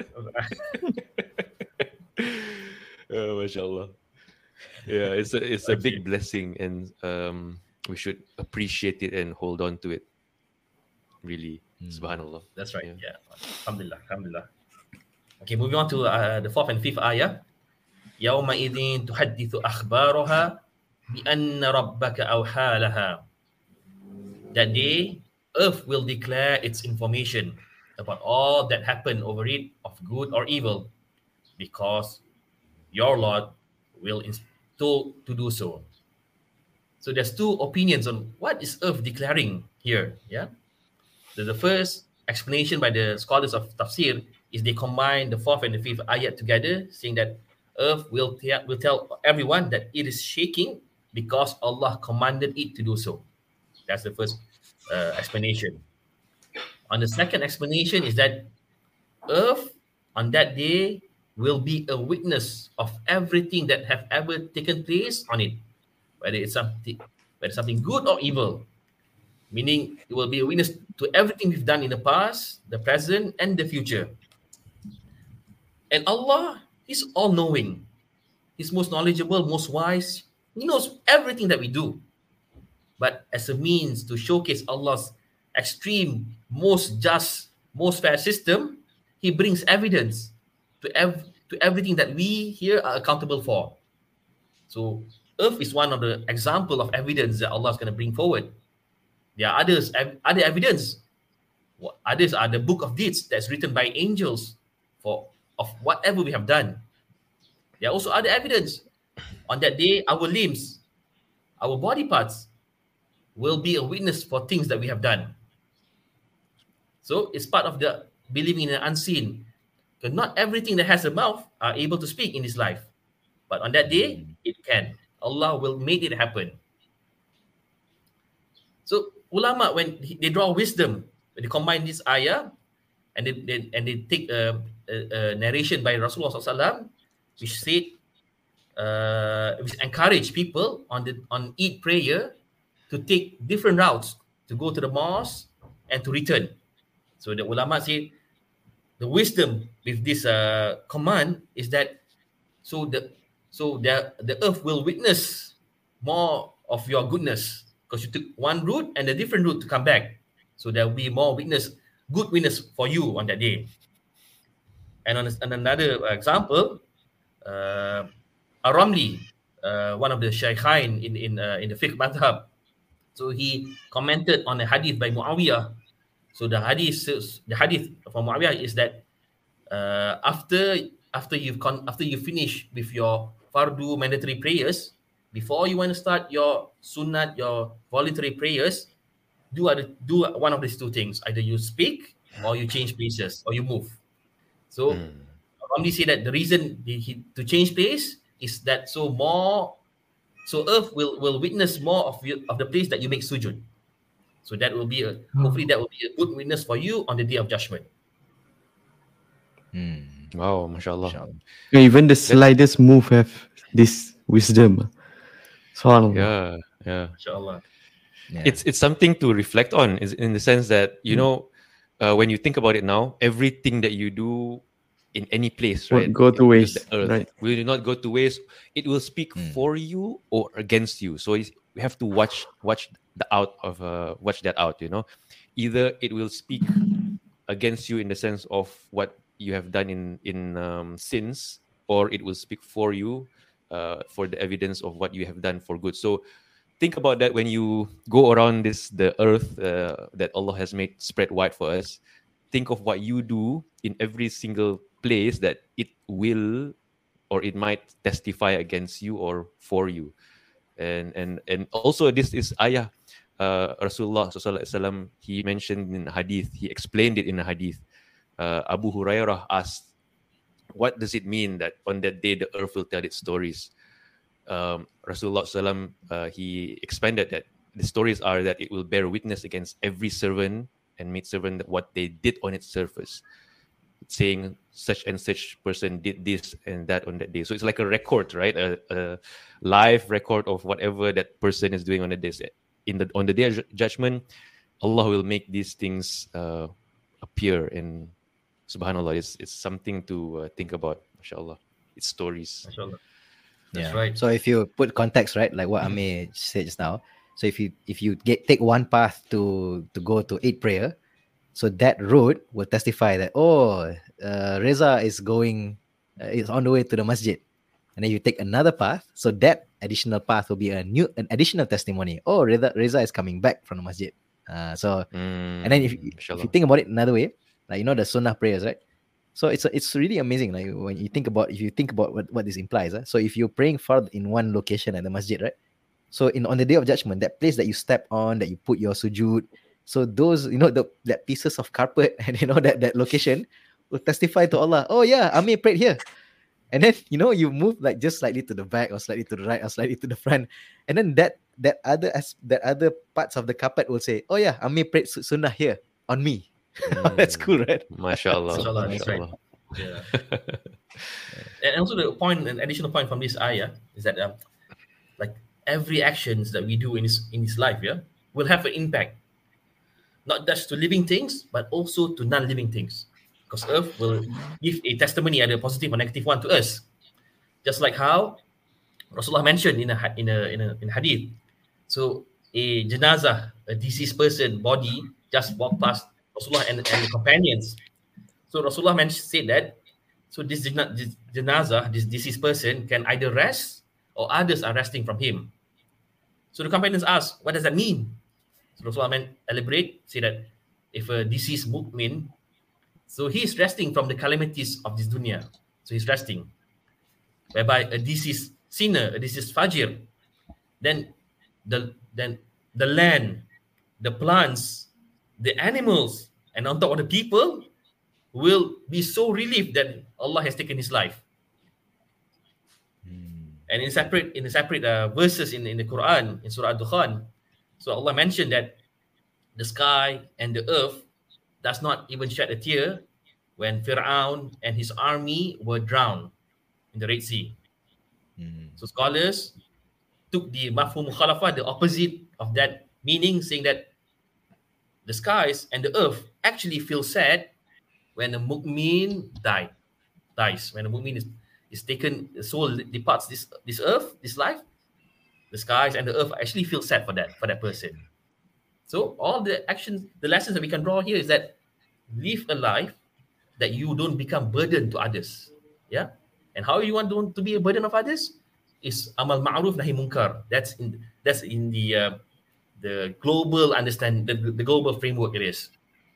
Oh, mashallah. Yeah, it's a it's a big blessing, and um, we should appreciate it and hold on to it. Really, Subhanallah. That's right. Yeah. Yeah. Alhamdulillah. Alhamdulillah. Okay, moving on to uh, the fourth and fifth ayah. يومئذ تحدث أخبارها بأن ربك أوحى لها. That day, earth will declare its information about all that happened over it, of good or evil, because your Lord will install to do so. So there's two opinions on what is earth declaring here. Yeah. The, the first explanation by the scholars of tafsir is they combine the fourth and the fifth ayat together, saying that earth will, te- will tell everyone that it is shaking because Allah commanded it to do so. That's the first uh, explanation. On the second explanation is that earth on that day will be a witness of everything that have ever taken place on it, whether it's something, whether it's something good or evil. Meaning it will be a witness to everything we've done in the past, the present, and the future. And Allah is all-knowing. He's most knowledgeable, most wise. He knows everything that we do. But as a means to showcase Allah's extreme, most just, most fair system, He brings evidence to, ev- to everything that we here are accountable for. So earth is one of the example of evidence that Allah is going to bring forward. There are others, ev- other evidence. What- Others are the book of deeds that's written by angels for of whatever we have done. There are also other evidence. On that day, our limbs, our body parts will be a witness for things that we have done. So it's part of the believing in the unseen. Because not everything that has a mouth are able to speak in this life. But on that day, it can. Allah will make it happen. So ulama, when he- they draw wisdom when they combine this ayah and they, they and they take a, a, a narration by Rasulullah sallallahu alaihi wasallam, which said, uh, which encourage people on the on Eid prayer to take different routes to go to the mosque and to return. So the ulama say the wisdom with this uh, command is that so the so the the earth will witness more of your goodness because you took one route and a different route to come back. So there will be more witness, good witness for you on that day. And on, on another example, uh, Ar-Ramli, uh, one of the shaykhain in in uh, in the fiqh madhab, so he commented on a hadith by Muawiyah. So the hadith the hadith from Muawiyah is that uh, after after you've con- after you finish with your fardu mandatory prayers, before you want to start your sunnat, your voluntary prayers, do other, do one of these two things: either you speak or you change places or you move. So mm. Ramli say that the reason he, he, to change place is that so more, so earth will, will witness more of you, of the place that you make sujud. So that will be a, hopefully that will be a good witness for you on the day of judgment. Mm. Wow, mashallah. mashallah. Even the slightest move have this wisdom. SubhanAllah. Yeah, yeah. Mashallah. Yeah. It's it's something to reflect on, is in the sense that you mm. know, uh, when you think about it now, everything that you do in any place, right, go to waste, earth, right? Will not go to waste. It will speak mm. for you or against you. So it's, we have to watch watch the out of uh, watch that out. You know, either it will speak against you in the sense of what you have done in in um, sins, or it will speak for you uh, for the evidence of what you have done for good. So think about that when you go around this the earth uh, that Allah has made spread wide for us. Think of what you do in every single place that it will or it might testify against you or for you. And and and also this is ayah. Uh, Rasulullah sallallahu alaihi wasallam, he mentioned in a hadith, he explained it in a hadith. Uh, Abu Hurairah asked, what does it mean that on that day the earth will tell its stories? Um, Rasulullah sallallahu alaihi wasallam, uh, he expanded that the stories are that it will bear witness against every servant and maidservant that what they did on its surface, saying such and such person did this and that on that day. So it's like a record, right? A, a live record of whatever that person is doing on the day. In the on the day of judgment, Allah will make these things uh, appear, and subhanallah, it's it's something to uh, think about. Mashallah, it's stories. Mashallah. That's yeah. right. So if you put context, right, like what Amir said just now. So if you if you get take one path to to go to Eid prayer, so that road will testify that oh, uh, Reza is going, uh, is on the way to the masjid, and then you take another path, so that additional path will be a new an additional testimony. Oh, Reza Reza is coming back from the masjid. Uh, so mm, and then if, if you think about it another way, like you know the sunnah prayers, right? So it's it's really amazing. Like when you think about if you think about what, what this implies. Huh? So if you're praying fard in one location at the masjid, right? So in on the day of judgment, that place that you step on, that you put your sujud, so those you know the that pieces of carpet and you know that that location will testify to Allah. Oh yeah, Amir prayed here. And then you know you move like just slightly to the back or slightly to the right or slightly to the front, and then that that other as that other parts of the carpet will say, "Oh yeah, Amir prayed sunnah here on me." Mm. That's cool, right? Mashallah, Mashallah, Mashallah. Right. Yeah. And also the point, an additional point from this ayah is that um, like every actions that we do in this in this life, yeah, will have an impact, not just to living things but also to non-living things. Because earth will give a testimony, either positive or negative one, to us. Just like how Rasulullah mentioned in a in a in a in hadith. So a janazah, a deceased person body, just walked past Rasulullah and, and the companions. So Rasulullah mentioned said that so this, this janazah, this deceased person can either rest or others are resting from him. So the companions asked, what does that mean? So Rasulullah meant elaborate, say that if a deceased mu'min, so he is resting from the calamities of this dunya. So he's resting. Whereby a deceased sinner, a deceased fajir, then the then the land, the plants, the animals, and on top of the people will be so relieved that Allah has taken his life. Hmm. And in separate in the separate uh, verses in, in the Quran, in Surah Ad-Dukhan, so Allah mentioned that the sky and the earth does not even shed a tear when Fir'aun and his army were drowned in the Red Sea. Mm. So scholars took the mafhum mukhalafah, the opposite of that meaning, saying that the skies and the earth actually feel sad when a mu'min died, dies. When a mu'min is, is taken, the soul departs this, this earth, this life, the skies and the earth actually feel sad for that, for that person. So all the actions, the lessons that we can draw here is that live a life that you don't become burden to others. Yeah. And how you want to, to be a burden of others is amal ma'ruf nahi munkar. That's in that's in the uh, the global understand the, the global framework it is.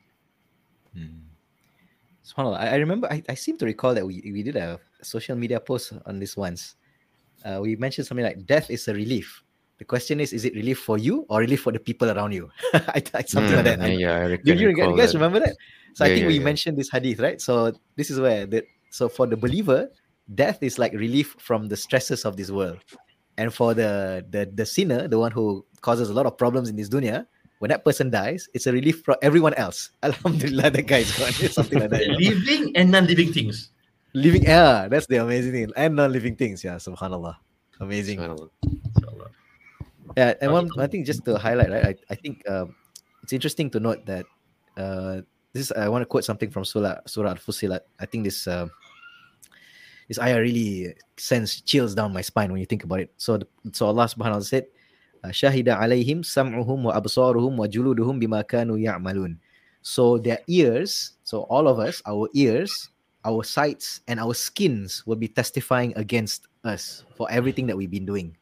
Mm. SubhanAllah, I, I remember I, I seem to recall that we, we did a social media post on this once. Uh, we mentioned something like death is a relief. The question is, is it relief for you or relief for the people around you? I, I, something Mm, like that. I, yeah, I do you, recall you guys that. remember that? So I Yeah, think yeah, we yeah. mentioned this hadith, right? So this is where the so for the believer, death is like relief from the stresses of this world. And for the, the the sinner, the one who causes a lot of problems in this dunya, when that person dies, it's a relief for everyone else. Alhamdulillah, that guy's gone. Something like that. You know? Living and non-living things. Living, yeah, that's the amazing thing. And non-living things, yeah, subhanallah. Amazing. Subhanallah. Inshallah. Yeah, and one, Okay. one thing just to highlight, right? I, I think um, it's interesting to note that uh, this. I want to quote something from Surah Surah Al-Fussilat. I think this uh, this ayah really sends chills down my spine when you think about it. So, the, so Allah Subhanahu wa Taala said, "Shahida alayhim sam'uhum wa absaruhum wa juluduhum bima kanu ya'malun." So their ears, so all of us, our ears, our sights, and our skins will be testifying against us for everything that we've been doing.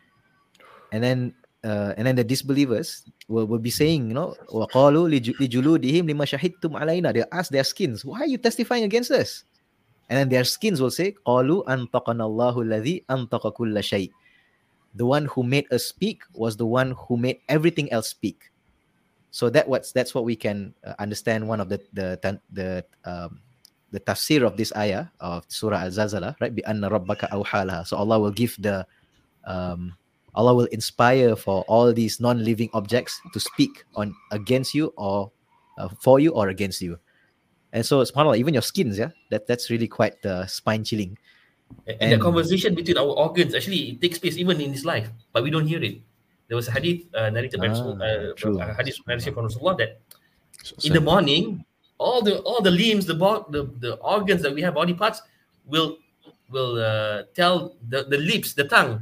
And then, uh, and then the disbelievers will, will be saying, you know, وَقَالُوا لِجُلُودِهِمْ لِمَا شَهِدْتُمْ عَلَيْنَا. They ask their skins, why are you testifying against us? And then their skins will say, قَالُوا أَنْطَقَنَا اللَّهُ الَّذِي أَنْطَقَ كُلَّ شَيْءٍ. The one who made us speak was the one who made everything else speak. So that what's that's what we can uh, understand. One of the the the um, the tafsir of this ayah of Surah Al-Zalzalah, right? بِأَنَّ رَبَّكَ أَوْحَى لَهَا. So Allah will give the um, Allah will inspire for all these non-living objects to speak on against you or uh, for you or against you. And so, subhanAllah, even your skins, yeah, that that's really quite uh, spine chilling. And, And- the conversation between our organs actually it takes place even in this life, but we don't hear it. There was a hadith uh, narrated by Ah, Rasul- uh, true. a hadith narration from Rasulullah that in the morning, all the all the limbs, the bo- the the organs that we have, body parts, will will uh, tell the, the lips, the tongue,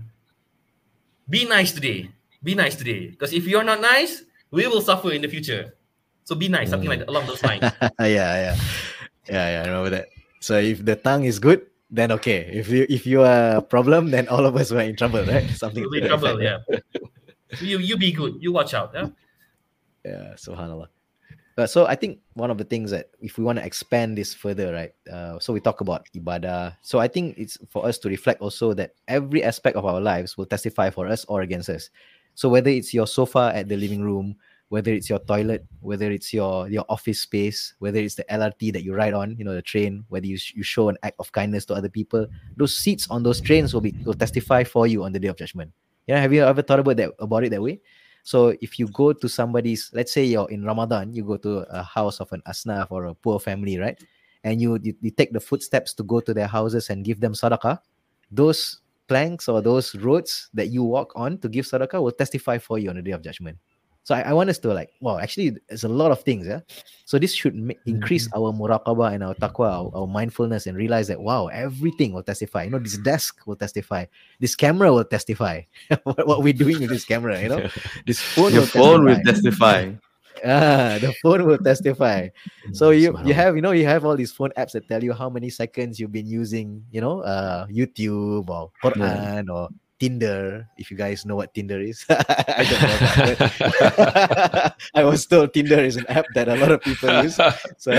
be nice today, be nice today. Because if you're not nice, we will suffer in the future. So be nice, something like that, along those lines. yeah, yeah, yeah, yeah. I remember that. So if the tongue is good, then okay. If you if you are a problem, then all of us were in trouble, right? Something. We'll be in to that trouble, effect. yeah. So you you be good, you watch out. Yeah? Yeah, subhanallah. Uh, so I think one of the things that if we want to expand this further, right? Uh, so we talk about ibadah. So I think it's for us to reflect also that every aspect of our lives will testify for us or against us. So whether it's your sofa at the living room, whether it's your toilet, whether it's your your office space, whether it's the L R T that you ride on, you know, the train, whether you you show an act of kindness to other people, those seats on those trains will be will testify for you on the day of judgment. Yeah, have you ever thought about that about it that way? So if you go to somebody's, let's say you're in Ramadan, you go to a house of an asnaf or a poor family, right? And you, you, you take the footsteps to go to their houses and give them sadaqah, those planks or those roads that you walk on to give sadaqah will testify for you on the day of judgment. So I, I want us to like, wow, actually, there's a lot of things, yeah? So this should ma- increase our muraqabah and our taqwa, our, our mindfulness, and realize that, wow, everything will testify. You know, this desk will testify. This camera will testify. what, what we're doing with this camera, you know? This phone Your will phone will testify. testify. Ah, the phone will testify. So you you have you know you have all these phone apps that tell you how many seconds you've been using, you know, uh, YouTube or Quran or Tinder. If you guys know what Tinder is, I don't know that. But I was told Tinder is an app that a lot of people use. So,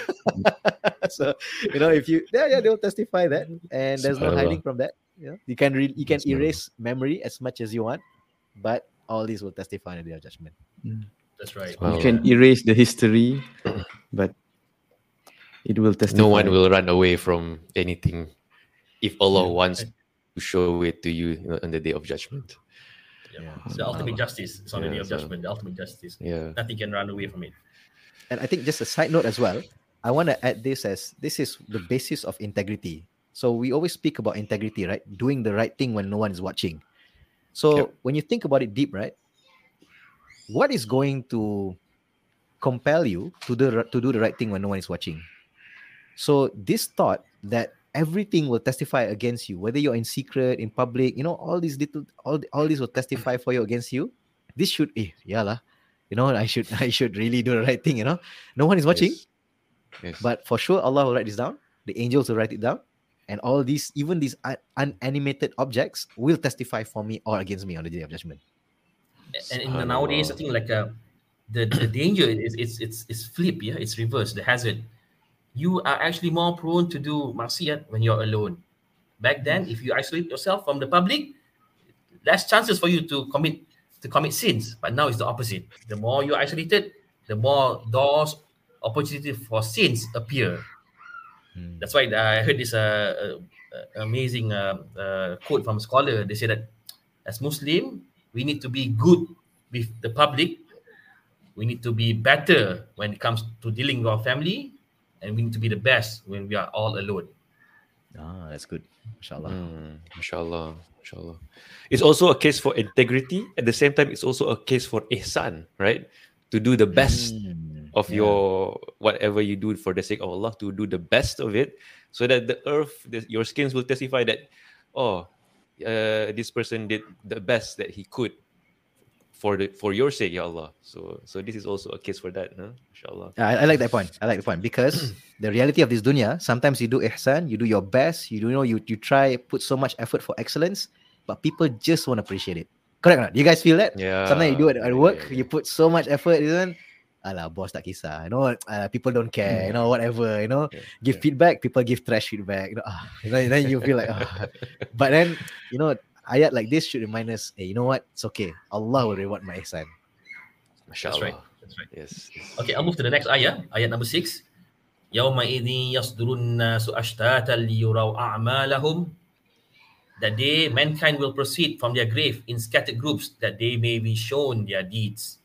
so you know, if you yeah yeah they'll testify that, and there's no hiding from that. You know, you can re- you can erase memory as much as you want, but all these will testify in the day of judgment. That's right. You can erase the history, but it will testify. No one will run away from anything if Allah wants to show it to you, you know, on the day of judgment. Yeah. It's the ultimate justice. It's on the Yeah, day of so- judgment. The ultimate justice. Yeah. Nothing can run away from it. And I think just a side note as well, I want to add this as this is the basis of integrity. So we always speak about integrity, right? Doing the right thing when no one is watching. So Yep. when you think about it deep, right? What is going to compel you to do to do the right thing when no one is watching? So this thought that everything will testify against you, whether you're in secret, in public, you know, all these little, all all these will testify for you against you. This should, eh, yeah lah, you know, I should, I should really do the right thing. You know, no one is watching, Yes. Yes. but for sure Allah will write this down. The angels will write it down, and all these, even these un- unanimated objects, will testify for me or against me on the day of judgment. And in the nowadays, I think like uh, the the danger is it's it's it's flip, yeah, it's reverse. The hazard, you are actually more prone to do maksiat when you're alone. Back then, if you isolate yourself from the public, less chances for you to commit to commit sins. But now it's the opposite. The more you're isolated, the more doors, opportunity for sins appear. Hmm. That's why I heard this uh, uh, amazing uh, uh, quote from a scholar. They say that as Muslim, we need to be good with the public. We need to be better when it comes to dealing with our family, and we need to be the best when we are all alone. Ah, that's good. Mashallah. Mm, mashallah, mashallah. It's also a case for integrity. At the same time, it's also a case for ihsan, right? To do the best Mm, of yeah. your whatever you do for the sake of Allah, to do the best of it, so that the earth, the, your skins will testify that, oh, uh, this person did the best that he could for the for your sake, ya Allah. So, so this is also a case for that, no? Inshallah. I, I like that point. I like the point because the reality of this dunya, sometimes you do ihsan, you do your best, you do you know you you try put so much effort for excellence, but people just want to appreciate it. Correct or not? You guys feel that? Yeah. Sometimes you do it at yeah, work, yeah, you put so much effort, isn't? Alah, boss tak kisah. You know, uh, people don't care. You know, whatever. You know, yeah, give yeah. feedback, people give trash feedback. You know, ah, you know, then you feel like, ah. But then you know, ayat like this should remind us, hey, you know what? It's okay. Allah will reward my ihsan. Mashallah. right. That's right. Yes. yes. Okay, I'll move to the next ayah, ayat number six. يَوْمَئِذٍ يَصْدُرُ النَّاسُ أَشْتَاتًا لِيُرَوْا أَعْمَالَهُم. That day, mankind will proceed from their grave in scattered groups, that they may be shown their deeds.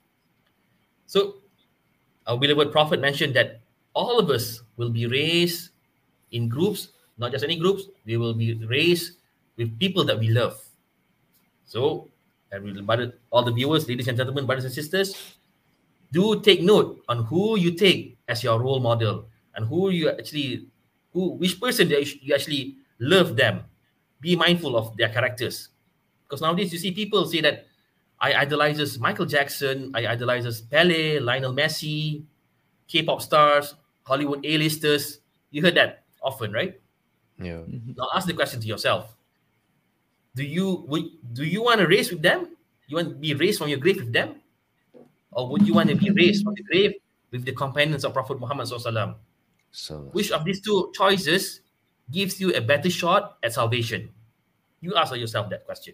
So, our beloved Prophet mentioned that all of us will be raised in groups, not just any groups. We will be raised with people that we love. So, all the viewers, ladies and gentlemen, brothers and sisters, do take note on who you take as your role model and who you actually, who, which person that you actually love them. Be mindful of their characters, because nowadays you see people say that I idolizes Michael Jackson, I idolizes Pele, Lionel Messi, K-pop stars, Hollywood A-listers. You heard that often, right? Yeah. Now ask the question to yourself: Do you would, do you want to race with them? You want to be raised from your grave with them, or would you want to be raised from the grave with the companions of Prophet Muhammad sallallahu alaihi wasallam? So, Which of these two choices gives you a better shot at salvation? You answer yourself that question.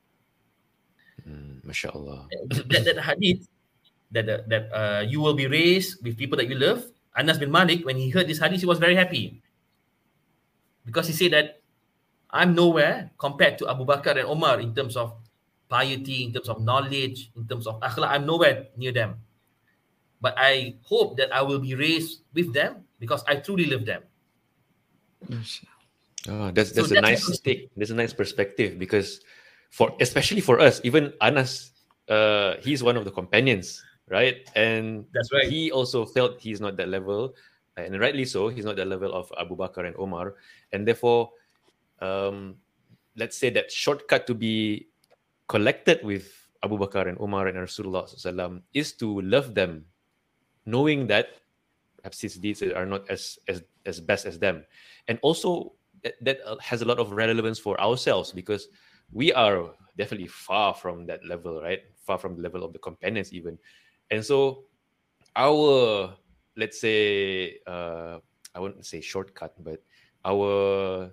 mm, mashallah. that, that hadith, that that uh, you will be raised with people that you love. Anas bin Malik, when he heard this hadith, he was very happy, because he said that I'm nowhere compared to Abu Bakr and Omar in terms of piety, in terms of knowledge, in terms of akhlaq. I'm nowhere near them. But I hope that I will be raised with them because I truly love them. Oh, that's So that's a that's nice the- take. That's a nice perspective, because for especially for us, even Anas, uh, he's one of the companions, right? And That's right. he also felt he's not that level, and rightly so. He's not that level of Abu Bakr and Omar, and therefore, um, let's say that shortcut to be collected with Abu Bakr and Omar and Rasulullah sallallahu alaihi wasallam is to love them, knowing that perhaps his deeds are not as as as best as them, and also that, that uh, has a lot of relevance for ourselves, because we are definitely far from that level, right? Far from the level of the companions even. And so our, let's say, uh, I wouldn't say shortcut, but our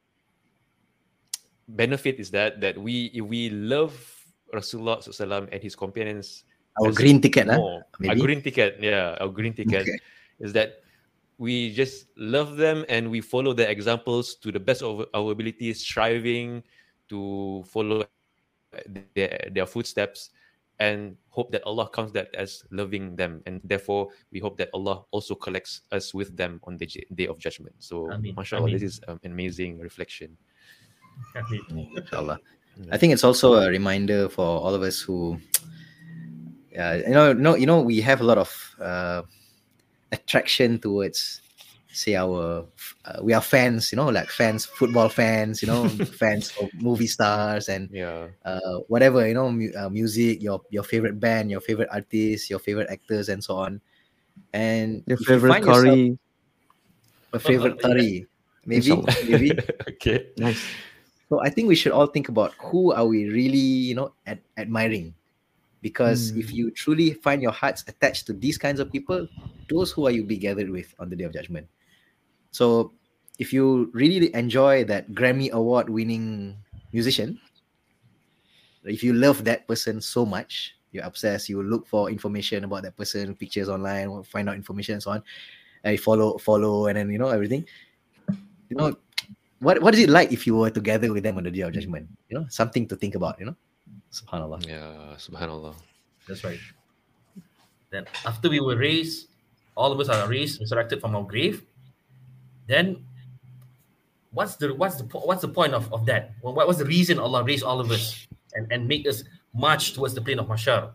benefit is that that we if we love Rasulullah sallallahu alaihi wasallam and his companions, Our as green ticket, lah, more, a maybe. green ticket, yeah, our green ticket Okay. is that we just love them and we follow their examples to the best of our abilities, striving to follow their, their footsteps. and hope that Allah counts that as loving them, and therefore we hope that Allah also collects us with them on the j- day of judgment. So, Ameen. mashallah, Ameen. this is um, an amazing reflection. Inshallah. I think it's also a reminder for all of us who, uh, you know, no, you know, we have a lot of uh, attraction towards, say, our, uh, we are fans, you know, like fans, football fans, you know, fans of movie stars and Yeah. uh, whatever, you know, mu- uh, music, your your favorite band, your favorite artists, your favorite actors, and so on. And Your if you favorite find yourself curry. a favorite Yeah. tari, maybe, Inshallah. maybe. Okay. Nice. So I think we should all think about who are we really, you know, ad- admiring. Because if you truly find your hearts attached to these kinds of people, those who are you be gathered with on the day of judgment. So if you really enjoy that Grammy Award winning musician, if you love that person so much, you're obsessed, you look for information about that person, pictures online, find out information and so on, and you follow, follow, and then, you know, everything. You know, what what is it like if you were to gather with them on the day of judgment? You know, something to think about, you know? Subhanallah. Yeah, subhanallah. That's right. Then after we were raised, all of us are raised, resurrected from our grave. Then what's the what's the po- what's the point of, of that? Well, what was the reason Allah raised all of us and, and make us march towards the plane of Mahshar?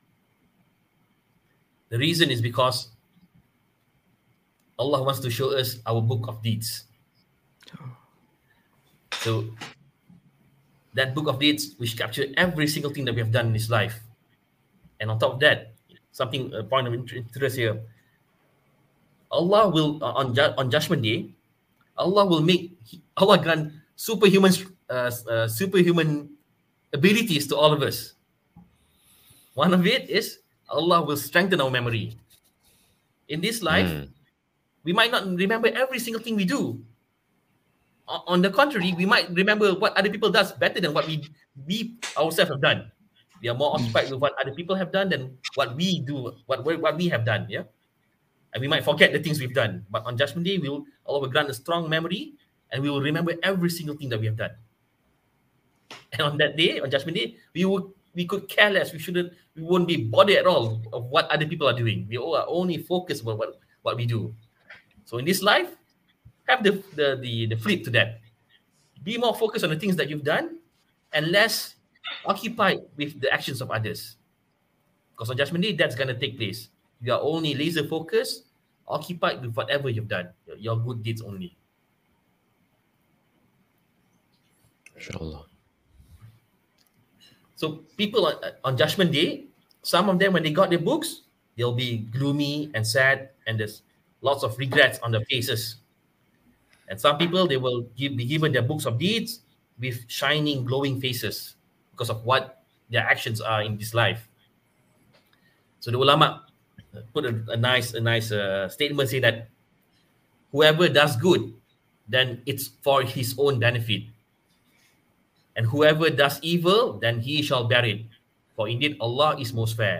The reason is because Allah wants to show us our book of deeds. So that book of deeds which capture every single thing that we have done in this life. And on top of that, something a point of inter- interest here. Allah will uh, on ju- on Judgment Day, Allah will make Allah grant superhuman uh, uh, superhuman abilities to all of us. One of it is Allah will strengthen our memory. In this life, Mm. we might not remember every single thing we do. O- On the contrary, we might remember what other people does better than what we we ourselves have done. We are more occupied with what other people have done than what we do, what what we have done. Yeah, and we might forget the things we've done. But on Judgment Day, we will Allah will grant a strong memory, and we will remember every single thing that we have done. And on that day, on Judgment Day, we would we could care less. We shouldn't. We won't be bothered at all of what other people are doing. We all are only focused about what, what we do. So in this life, have the, the the the flip to that. Be more focused on the things that you've done, and less occupied with the actions of others. Because on Judgment Day, that's gonna take place. You are only laser focused, occupied with whatever you've done, your, your good deeds only. Inshallah. So people on, on Judgment Day, some of them when they got their books, they'll be gloomy and sad, and there's lots of regrets on their faces. And some people they will give, be given their books of deeds with shining, glowing faces because of what their actions are in this life. So the ulama put a, a nice, a nice uh, statement saying that whoever does good, then it's for his own benefit. And whoever does evil, then he shall bear it. For indeed, Allah is most fair.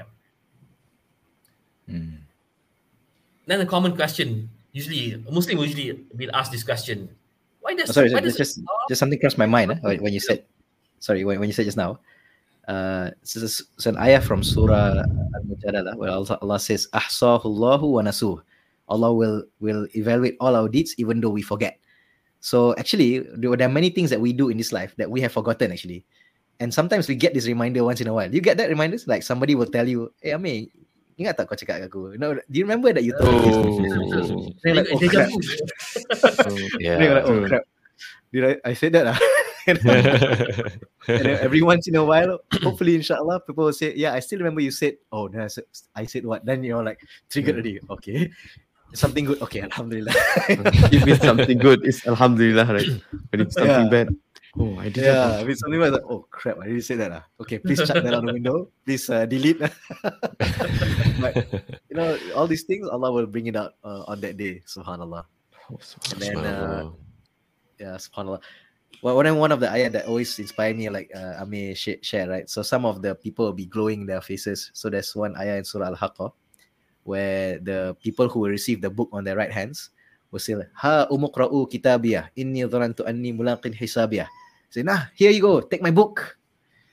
Mm. Then a common question, usually, a Muslim usually will ask this question. Why does, Oh, sorry, why sorry, does just Allah- just something crossed my mind eh, when when you said, sorry, when, when you said just now. Uh, it's, it's, it's an ayah from Surah Al-Mujadalah where Allah, Allah says, "Ahsahullahu wa nasuh." Allah will will evaluate all our deeds even though we forget. So actually, there there are many things that we do in this life that we have forgotten actually, and sometimes we get this reminder once in a while. You get that reminders? Like somebody will tell you, "Hey, Amir, ingat tak kau cakap kat aku? You know, do you remember that you told me this?" Oh. Then you're like, oh Deja crap. vu. Then you're like, oh True. crap. Did I, I say that? Ah? and then every once in a while, hopefully, inshallah, people will say, yeah, I still remember you said, oh, no, I said, I said what? Then you're like, triggered already. Okay. Something good. Okay, alhamdulillah. If it's something good, it's alhamdulillah, right? But it's something Yeah. bad. Oh, I did Yeah, that. I mean, something like that. Oh, crap, I didn't say that. Ah. Okay, please chuck that out the window. Please uh, delete. But, you know, all these things, Allah will bring it out uh, on that day. Subhanallah. Oh, so- And then, uh, Subhanallah. yeah, subhanallah. Well, one one of the ayat that always inspire me, like uh, Amir sh- share, right? So some of the people will be glowing their faces. So there's one ayah in Surah Al-Haqqah where the people who will receive the book on their right hands will say, "Ha umuqra'u kitabiyah, inni dhanantu anni mulaqin hisabiyah." Say, nah, here you go, take my book.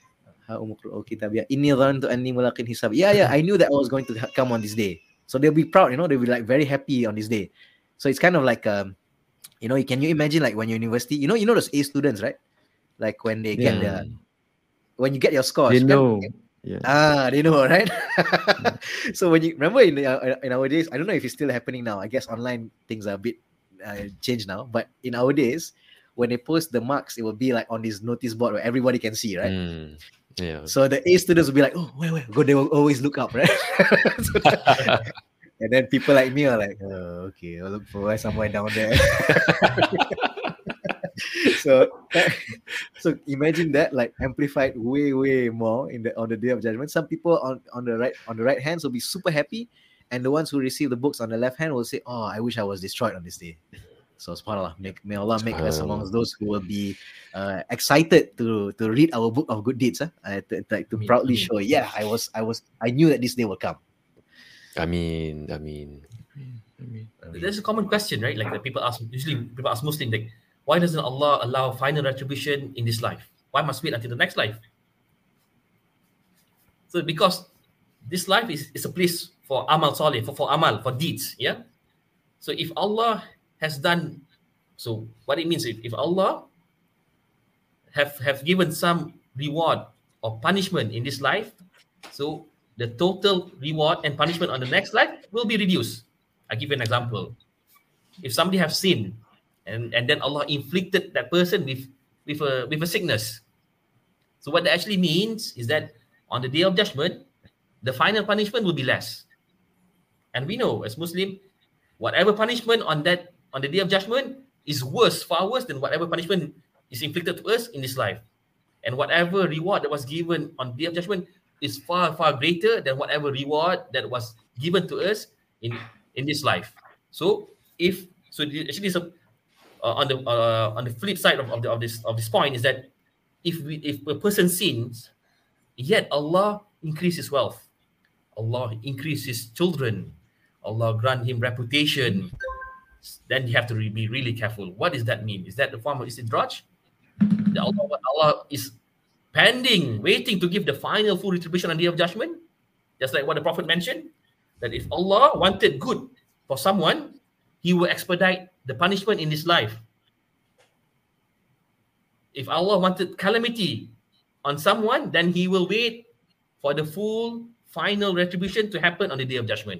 Ha umqra'u kitabiyah inni dhanantu anni mulaqin hisab. Yeah, yeah, I knew that I was going to ha- come on this day. So they'll be proud, you know, they'll be like very happy on this day. So it's kind of like um, you know, can you imagine like when you're university, you know, you know those A students, right? Like when they get Yeah. their when you get your scores, They kan? know. Yeah. Ah, they know, right? So when you remember in uh, in our days, I don't know if it's still happening now. I guess online things are a bit uh, changed now. But in our days, when they post the marks, it will be like on this notice board where everybody can see, right? Mm, yeah. So the A students will be like, oh, where, where? Go, they will always look up, right? So that- and then people like me are like, oh, okay, I'll look for somewhere down there. So, so imagine that like amplified way, way more in the on the day of judgment. Some people on, on the right on the right hands will be super happy, and the ones who receive the books on the left hand will say, "Oh, I wish I was destroyed on this day." So, subhanallah, make, may Allah make us amongst those who will be uh, excited to to read our book of good deeds, huh? uh, to, to, to Ameen, proudly ameen. show, yeah, I was, I was, I knew that this day will come. I mean, I mean, There's a common question, right? Like that people ask, usually people ask Muslim, like, why doesn't Allah allow final retribution in this life? Why must we wait until the next life? So because this life is, is a place for amal salih, for, for amal, for deeds, yeah? So if Allah has done, so what it means, if, if Allah have, have given some reward or punishment in this life, so the total reward and punishment on the next life will be reduced. I give you an example. If somebody have sinned and, and then Allah inflicted that person with, with, a, with a sickness. So what that actually means is that on the day of judgment, the final punishment will be less. And we know as Muslim, whatever punishment on that on the day of judgment is worse, far worse than whatever punishment is inflicted to us in this life. And whatever reward that was given on the day of judgment is far, far greater than whatever reward that was given to us in, in this life. So if so the- actually some uh, on the uh, on the flip side of, of, the, of this of this point is that if we if a person sins, yet Allah increase his wealth, Allah increase his children, Allah grant him reputation, then you have to re- be really careful. What does that mean? Is that the form of istidraj? That Allah, Allah is pending, waiting to give the final full retribution on the day of judgment? Just like what the Prophet mentioned, that if Allah wanted good for someone, He will expedite the punishment in this life. If Allah wanted calamity on someone, then He will wait for the full final retribution to happen on the day of judgment.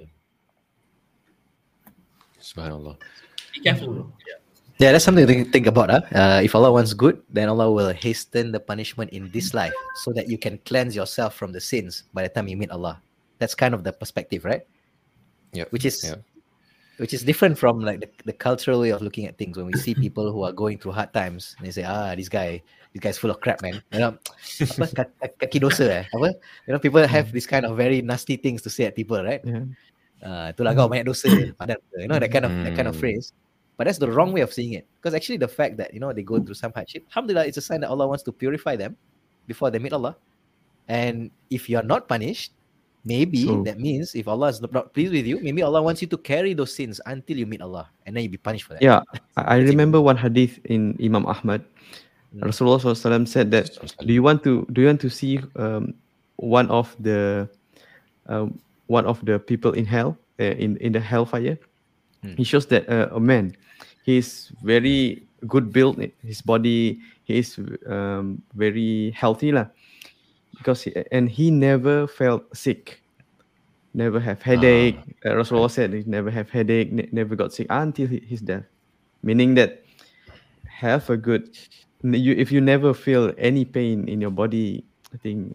subhanallah. Be careful. Yeah. Yeah, that's something to think about. Huh? Uh, if Allah wants good, then Allah will hasten the punishment in this life so that you can cleanse yourself from the sins by the time you meet Allah. That's kind of the perspective, right? Yeah. Which is yeah. which is different from like the, the cultural way of looking at things. When we see people who are going through hard times, and they say, ah, this guy, this guy's full of crap, man. You know, apa, kaki kaki dosa, eh? Apa? You know, people have this kind of very nasty things to say at people, right? Yeah. Uh, itulah kau banyak dosa, padan. You know, that kind of that kind of Mm. phrase. But that's the wrong way of seeing it. Because actually the fact that, you know, they go through some hardship, alhamdulillah, it's a sign that Allah wants to purify them before they meet Allah. And if you're not punished, maybe So- that means if Allah is not pleased with you, maybe Allah wants you to carry those sins until you meet Allah, and then you be punished for that. Yeah, I I That's it. remember one hadith in Imam Ahmad. Mm. Rasulullah sallallahu alaihi wasallam said that, do you want to do you want to see um, one of the um, one of the people in hell uh, in in the hellfire? Hmm. He shows that uh, a man, he's very good built, his body, he is um, very healthy lah, because he, and he never felt sick, never have headache. Uh, Rasulullah said he never have headache, ne- never got sick until he, his death, meaning that have a good. You, if you never feel any pain in your body, I think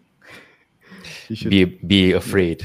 you should Be be afraid.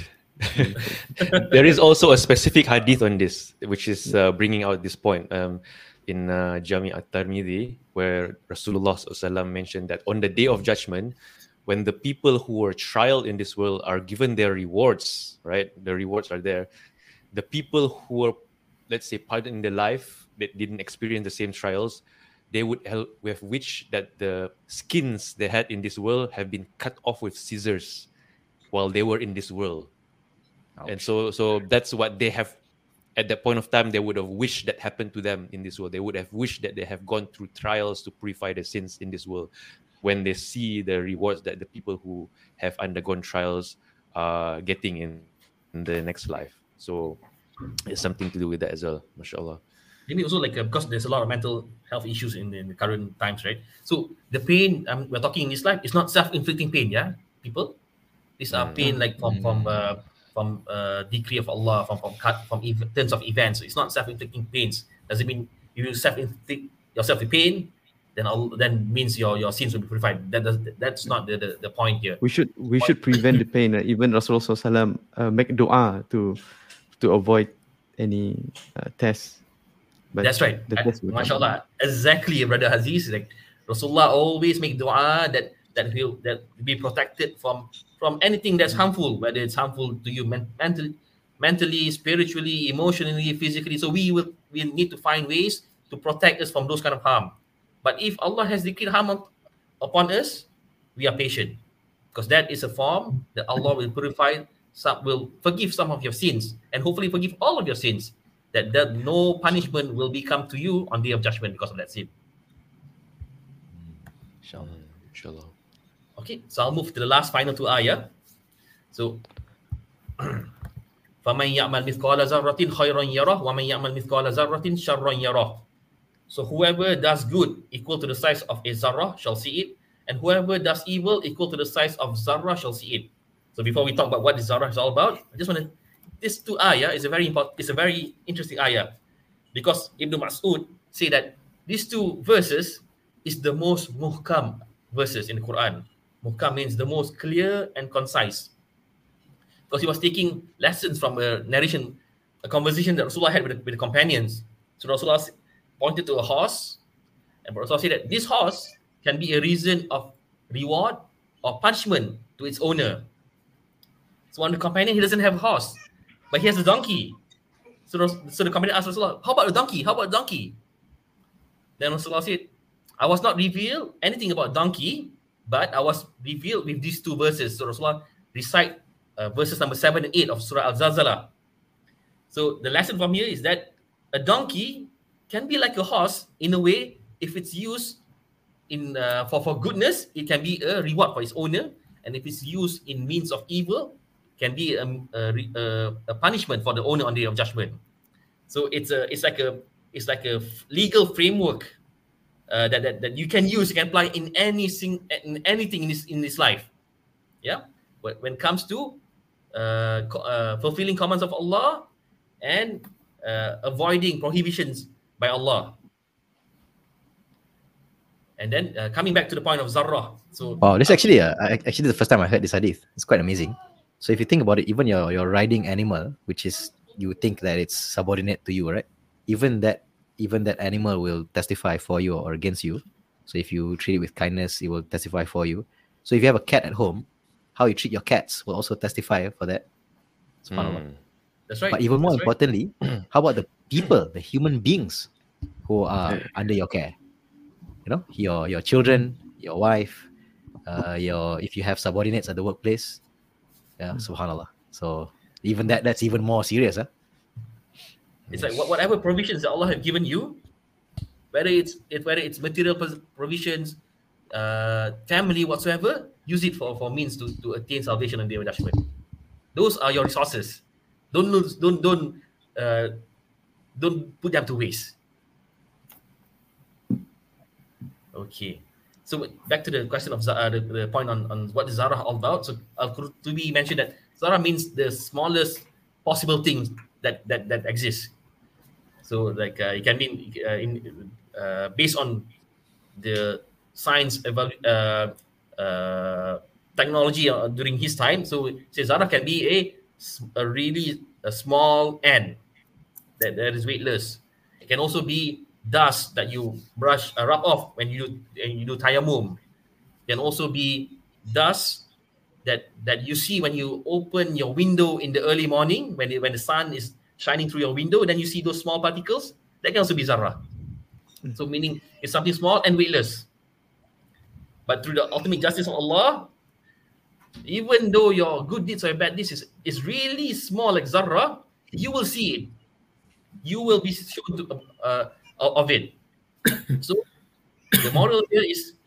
There is also a specific hadith on this, which is uh, bringing out this point um, in uh, Jami' at-Tirmidhi, where Rasulullah sallallahu alaihi wasallam mentioned that on the day of judgment, when the people who were trialed in this world are given their rewards, right? The rewards are there. The people who were, let's say, pardoned in their life that didn't experience the same trials, they would help with which that the skins they had in this world have been cut off with scissors while they were in this world. And so so that's what they have at that point of time. They would have wished that happened to them in this world. They would have wished that they have gone through trials to purify their sins in this world. when they see the rewards that the people who have undergone trials are getting in, in the next life. So it's something to do with that as well, mashallah. Maybe also like uh, because there's a lot of mental health issues in, in the current times, right? So the pain um, we're talking in this life is not self-inflicting pain, yeah, people. These are pain like from from uh, from uh, decree of Allah, from from cut from ev- terms of events. So it's not self-inflicting pains. Does it mean if you self-inflict yourself with pain, then all, then means your your sins will be purified? That does, that's not the, the, the point here. We should we should prevent the pain. Uh, even Rasulullah sallallahu alaihi wasallam uh, make dua to to avoid any uh, tests. But That's right. the test will come. MashaAllah. Exactly, Brother Aziz. Like Rasulullah always make dua that that will that be protected from from anything that's harmful, whether it's harmful to you men- mentally, mentally, spiritually, emotionally, physically. So we will we need to find ways to protect us from those kind of harm. But if Allah has decreed harm up- upon us, we are patient, because that is a form that Allah will purify, some will forgive some of your sins, and hopefully forgive all of your sins. That, that no punishment will become to you on the day of judgment because of that sin. Inshallah. Inshallah. Okay, so I'll move to the last final two ayah. So, فَمَنْ يَعْمَلْ مِثْقَالَ ذَرَّةٍ خَيْرًا يَرَهُ وَمَنْ يَعْمَلْ مِثْقَالَ ذَرَّةٍ شَرًّا يَرَهُ. So whoever does good equal to the size of a zarrah shall see it, and whoever does evil equal to the size of zarrah shall see it. So before we talk about what this zarrah is all about, I just want to this two ayah is a very important, it's a very interesting ayah, because Ibn Mas'ud say that these two verses is the most muhkam verses in the Quran. Muhkam means the most clear and concise, because he was taking lessons from a narration, a conversation that Rasulullah had with the, with the companions. So Rasulullah pointed to a horse, and Rasulullah said that this horse can be a reason of reward or punishment to its owner. So one of the companion, he doesn't have a horse, but he has a donkey. So, so the companion asked Rasulullah, how about a donkey? How about a donkey? Then Rasulullah said, I was not revealed anything about donkey, but I was revealed with these two verses. So Rasulullah recite uh, verses number seven and eight of Surah Al-Zalzalah. So the lesson from here is that a donkey can be like a horse in a way. If it's used in uh, for, for goodness, it can be a reward for its owner. And if it's used in means of evil, can be a, a, a, a punishment for the owner on the day of judgment. So it's a it's like a it's like a legal framework uh, that, that that you can use, you can apply in any sing, in anything in this in this life. Yeah, but when it comes to uh, uh, fulfilling commands of Allah and uh, avoiding prohibitions by Allah. And then uh, coming back to the point of zarrah. So Wow, this actually uh, actually the first time I heard this hadith. It's quite amazing. So if you think about it, even your your riding animal, which is you think that it's subordinate to you, right? Even that even that animal will testify for you or against you. So if you treat it with kindness, it will testify for you. So if you have a cat at home, how you treat your cats will also testify for that. Mm. that's right. But even more That's right. importantly, how about the people, the human beings who are under your care? You know, your your children, your wife, uh, your if you have subordinates at the workplace. Yeah, subhanallah. So even that that's even more serious, huh? It's like what, whatever provisions that Allah have given you, whether it's it whether it's material pos- provisions, uh, family, whatsoever, use it for, for means to, to attain salvation on the day of judgment. Those are your resources. Don't lose, don't don't uh, don't put them to waste. Okay. So back to the question of uh, the, the point on, on what is zarah all about. So Al-Qurtubi mentioned that zarah means the smallest possible things that that that exist. So like uh, it can be uh, in uh, based on the science evalu- uh, uh, technology uh, during his time. So say zarah can be a, a really a small ant that, that is weightless. It can also be dust that you brush uh, rub off when you when you do tayammum. Can also be dust that that you see when you open your window in the early morning when it, when the sun is shining through your window. Then you see those small particles. That can also be zarrah. So meaning it's something small and weightless. But through the ultimate justice of Allah, even though your good deeds or your bad deeds is, is really small like zarrah, you will see it. You will be shown to, uh, of it. So the moral here is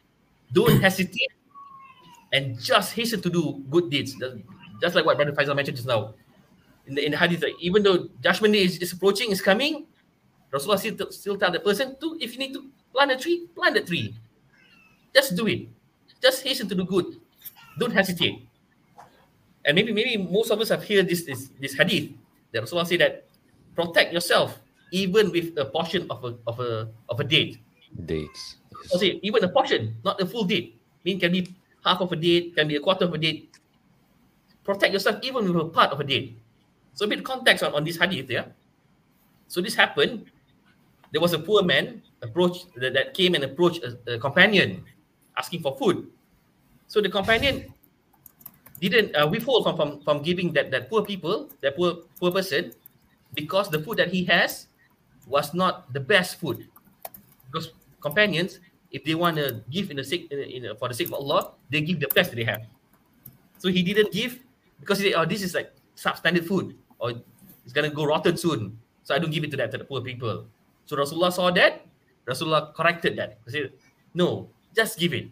don't hesitate and just hasten to do good deeds. Just like what Brother Faisal mentioned just now. In the, in the hadith, like, even though judgment day is, is approaching, is coming, Rasulullah still, still tell the person to, if you need to plant a tree, plant a tree. Just do it. Just hasten to do good. Don't hesitate. And maybe maybe most of us have heard this this, this hadith that Rasulullah said that protect yourself even with a portion of a of a of a date. Dates. Yes. Say even a portion, not a full date. I mean, can be half of a date, can be a quarter of a date. Protect yourself even with a part of a date. So a bit of context on, on this hadith, yeah. So this happened. There was a poor man approached that, that came and approached a, a companion asking for food. So the companion didn't uh, withhold from, from, from giving that, that poor people, that poor poor person, because the food that he has was not the best food. Because companions, if they want to give in the sake, in, in, for the sake of Allah, they give the best that they have. So he didn't give because he said, oh, this is like substandard food, or it's gonna go rotten soon. So I don't give it to that to the poor people. So Rasulullah saw that. Rasulullah corrected that. He said, no, just give it.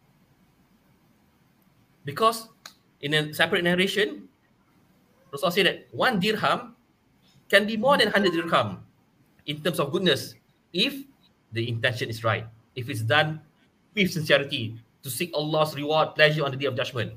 Because in a separate narration, Rasulullah said that one dirham can be more than one hundred dirham in terms of goodness if the intention is right. If it's done with sincerity to seek Allah's reward, pleasure on the Day of Judgment.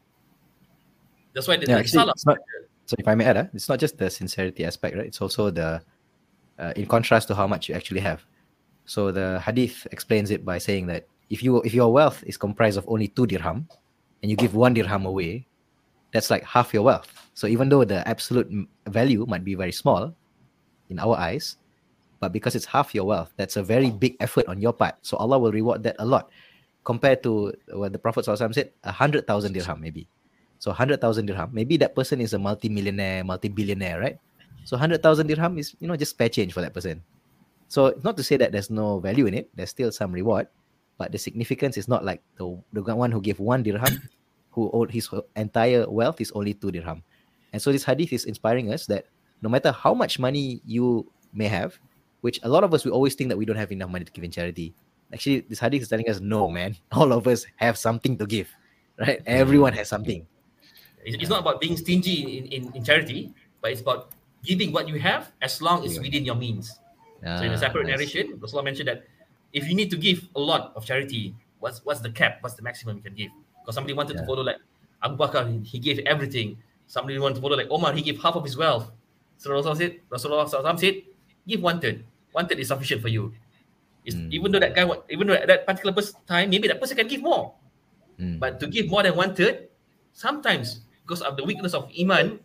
That's why the Yeah, actually, Risalah. it's not, so if I may add, uh, it's not just the sincerity aspect, right? It's also the, uh, in contrast to how much you actually have. So the hadith explains it by saying that if you if your wealth is comprised of only two dirham, and you give one dirham away, that's like half your wealth. So even though the absolute value might be very small in our eyes, but because it's half your wealth, that's a very big effort on your part. So Allah will reward that a lot compared to what the Prophet ﷺ said, a hundred thousand dirham maybe. So hundred thousand dirham, maybe that person is a multi-millionaire, multi-billionaire, right? So hundred thousand dirham is, you know, just spare change for that person. So it's not to say that there's no value in it. There's still some reward, but the significance is not like the, the one who gave one dirham, who owed his entire wealth is only two dirham. And so this hadith is inspiring us that no matter how much money you may have, which a lot of us, we always think that we don't have enough money to give in charity. Actually, this hadith is telling us, no, man, all of us have something to give, right? Everyone has something. It's not about being stingy in, in, in charity, but it's about giving what you have as long as within your means. Ah, so in a separate nice. narration, Rasulullah mentioned that if you need to give a lot of charity, what's what's the cap? What's the maximum you can give? Because somebody wanted Yeah. to follow like Abu Bakr, he gave everything. Somebody wanted to follow like Omar, he gave half of his wealth. So Rasulullah said, Rasulullah said, give one third. One third is sufficient for you. It's, Mm. Even though that guy, wa- even though at that particular pers- time, maybe that person can give more. Mm. But to give more than one third, sometimes because of the weakness of iman,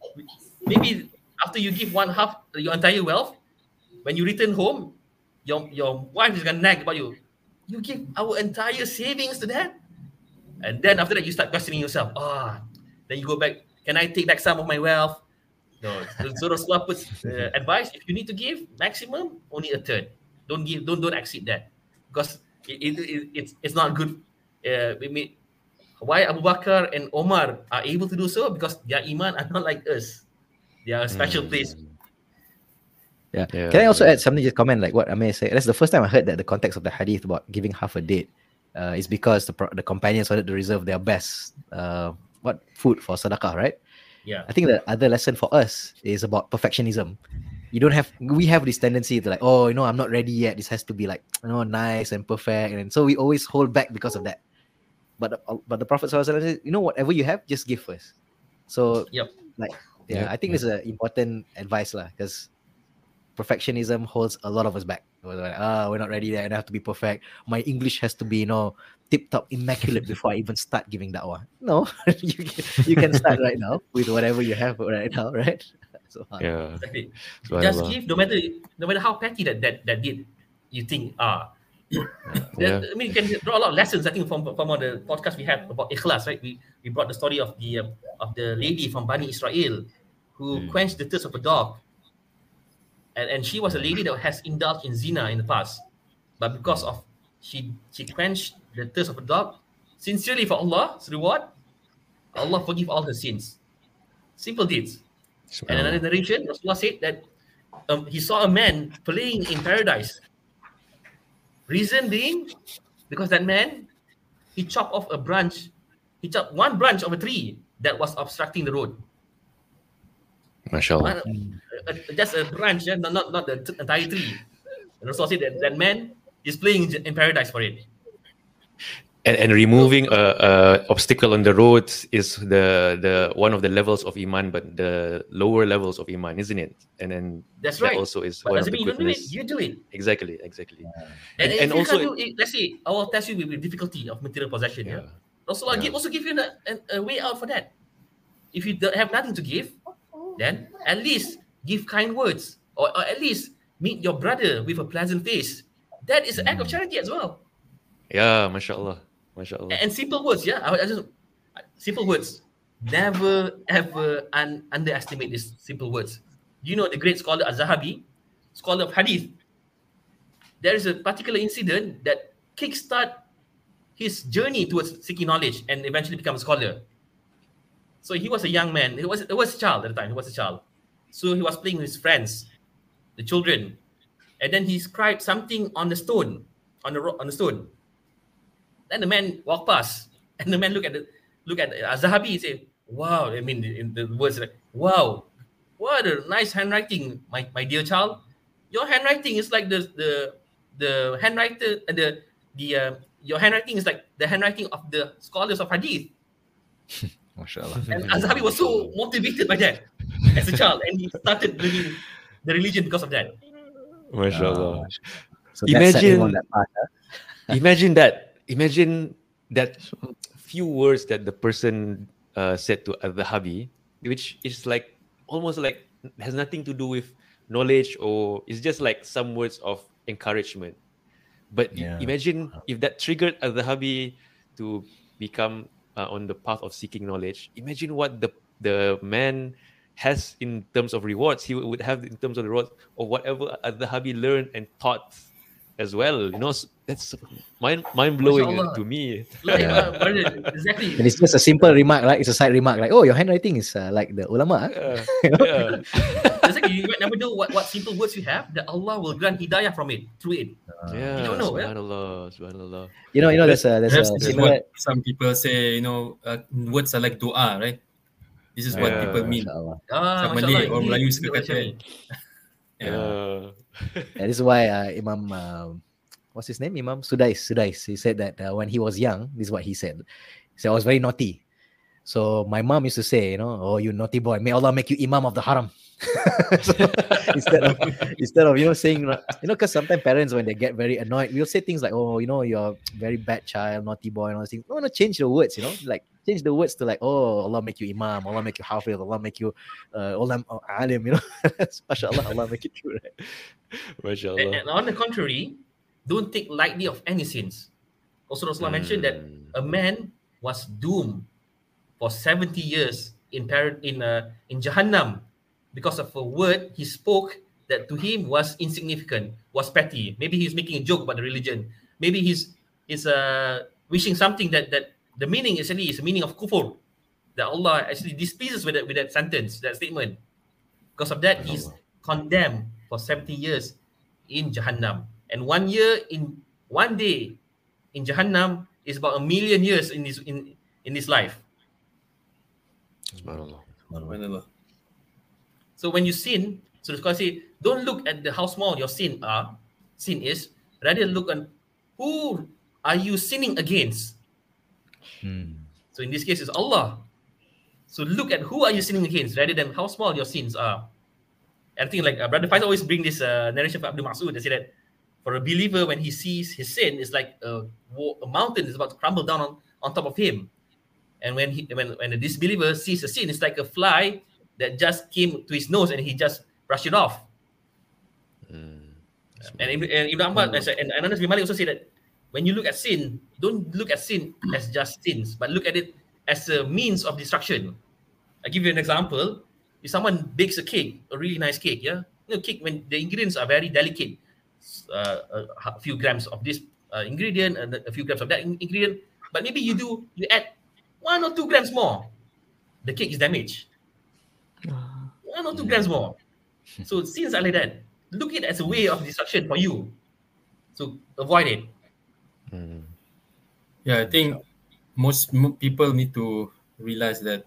maybe after you give one half your entire wealth, when you return home, your your wife is gonna nag about you. You give our entire savings to that, and then after that you start questioning yourself. Ah, then you go back. Can I take back some of my wealth? No. So Rasulullah puts uh, advice: if you need to give, maximum only a third. Don't give. Don't don't exceed that, because it, it, it it's it's not good. Uh, we may, why Abu Bakr and Omar are able to do so? Because their iman are not like us. They are a special place. Yeah. Yeah. Can I also add something? Just comment like what Amir said. That's the first time I heard that the context of the hadith about giving half a date uh, is because the pro- the companions wanted to reserve their best uh, what food for sadaqah, right? Yeah. I think the other lesson for us is about perfectionism. You don't have we have this tendency to like, oh, you know, I'm not ready yet. This has to be like, you know, nice and perfect, and so we always hold back because of that. But uh, but the Prophet sallallahu alaihi wasallam said, you know, whatever you have, just give first. So Yep. like yeah, Yep, I think this is an important advice lah, because perfectionism holds a lot of us back. We're like, ah, we're not ready yet, and I have to be perfect. My English has to be, you know, tip top, immaculate before I even start giving da'wah. No, you can, you can start right now with whatever you have right now, right? So Yeah. Exactly. Subhanallah. Just give, no matter no matter how petty that that, that did you think are. Yeah. I mean, you can draw a lot of lessons. I think from from all the podcast we had about ikhlas, right? We we brought the story of the uh, of the lady from Bani Israel who Mm. quenched the thirst of a dog, and and she was a lady that has indulged in zina in the past, but because of she she quenched the thirst of a dog sincerely for Allah's reward, Allah forgive all her sins. Simple deeds. And another narration, Rasulullah said that um, he saw a man playing in paradise. Reason being, because that man he chopped off a branch. He chopped one branch of a tree that was obstructing the road. MashaAllah. One, uh, uh, just a branch, yeah, not, not, not the t- entire tree. And Rasul said that that man is playing in paradise for it. And, and removing a, a obstacle on the road is the the one of the levels of iman, but the lower levels of iman, isn't it? And then That's that right. also is But one of doesn't the mean you don't do it. goodness. You do it. Exactly, exactly. And, And, if and you also, can't do it, let's say Allah tests you with, with difficulty of material possession. Yeah. Rasulullah Yeah. give, also give you a, a, a way out for that. If you don't have nothing to give, then at least give kind words, or, or at least meet your brother with a pleasant face. That is an act of charity as well. yeah, MashaAllah, MashaAllah. And simple words, yeah. I, I just simple words. Never ever un, underestimate these simple words. You know the great scholar Az-Zahabi, scholar of Hadith. There is a particular incident that kickstart his journey towards seeking knowledge and eventually become a scholar. So he was a young man. He was he was a child at the time. He was a child. So he was playing with his friends, the children, and then he scribed something on the stone, on the ro- on the stone. Then the man walked past, and the man look at the look at Az-Zahabi. He said, "Wow!" I mean, in the words like, "Wow, what a nice handwriting, my, my dear child. Your handwriting is like the the the handwriter and the the uh, your handwriting is like the handwriting of the scholars of Hadith." MashaAllah. And Az-Zahabi was so motivated by that as a child, and he started learning the religion because of that. MashaAllah. So that set him Imagine- on that path. huh? Imagine that. Imagine that few words that the person uh, said to Al-Dhahabi, which is like almost like has nothing to do with knowledge, or it's just like some words of encouragement. But i- Yeah. imagine if that triggered Al-Dhahabi to become uh, on the path of seeking knowledge. Imagine what the the man has in terms of rewards. He would have in terms of the rewards of whatever Al-Dhahabi learned and taught as well. You know, s- that's mind mind blowing MashaAllah. to me. Like, Yeah. uh, brother, exactly. And it's just a simple remark, like it's a side remark, like, oh, your handwriting is uh, like the ulama. huh?" Yeah, You know? yeah, Exactly. You might never know what, what simple words you have that Allah will grant hidayah from it through it. yeah. don't know, yeah? Subhanallah, Subhanallah. You know, you know, there's a there's Perhaps a this is similar. what some people say, you know, uh, words are like doa, right? This is what Yeah. people mean. MashaAllah. Ah, Macam mashallah, Malay, orang ini Melayu betul suka kata. macam ni. Yeah. Yeah. And this is why uh, Imam, um, what's his name? Imam Sudais. Sudais. He said that uh, when he was young, this is what he said. He said, I was very naughty. So my mom used to say, you know, oh, you naughty boy, may Allah make you Imam of the Haram. So instead of instead of you know saying, you know, because sometimes parents when they get very annoyed, we'll say things like, oh, you know, you're a very bad child, naughty boy, and all these things. No, no, change the words, you know, like change the words to like, oh, Allah make you Imam, Allah make you Hafiz, Allah make you uh, Allah uh, Alim, you know. MashaAllah, Allah make it true, right? And, MashaAllah. and on the contrary, don't take lightly of any sins. Also, Rasulullah mentioned that Mm. a man was doomed for seventy years in par- in uh, in Jahannam because of a word he spoke that to him was insignificant, was petty. Maybe he's making a joke about the religion. Maybe he's is uh, wishing something that that the meaning actually is the meaning of kufur. That Allah actually displeases with that with that sentence, that statement. Because of that, he's condemned for seventy years in Jahannam. And one year in one day in Jahannam is about a million years in this in, in this life. Subhanallah. Subhanallah. So when you sin, so the scholar say, don't look at the how small your sin are, sin is, rather look on who are you sinning against. So in this case, it's Allah. So look at who are you sinning against, rather than how small your sins are. And I think like uh, Brother Faiz always bring this uh, narration from Abdul Mas'ud. They say that for a believer, when he sees his sin, it's like a, wa- a mountain is about to crumble down on, on top of him. And when he when when a disbeliever sees a sin, it's like a fly that just came to his nose and he just brushed it off. Mm. And Ibn, and Ibn Abbas and and Anas bin Malik also say that when you look at sin, don't look at sin as just sins, but look at it as a means of destruction. I give you an example. If someone bakes a cake, a really nice cake, yeah, you know, cake when the ingredients are very delicate, uh, a, a few grams of this uh, ingredient and a few grams of that in- ingredient, but maybe you do you add one or two grams more, the cake is damaged. One or two grams more. So sins are like that. Look at it as a way of destruction for you. So avoid it. Mm. Yeah, I think most m- people need to realize that,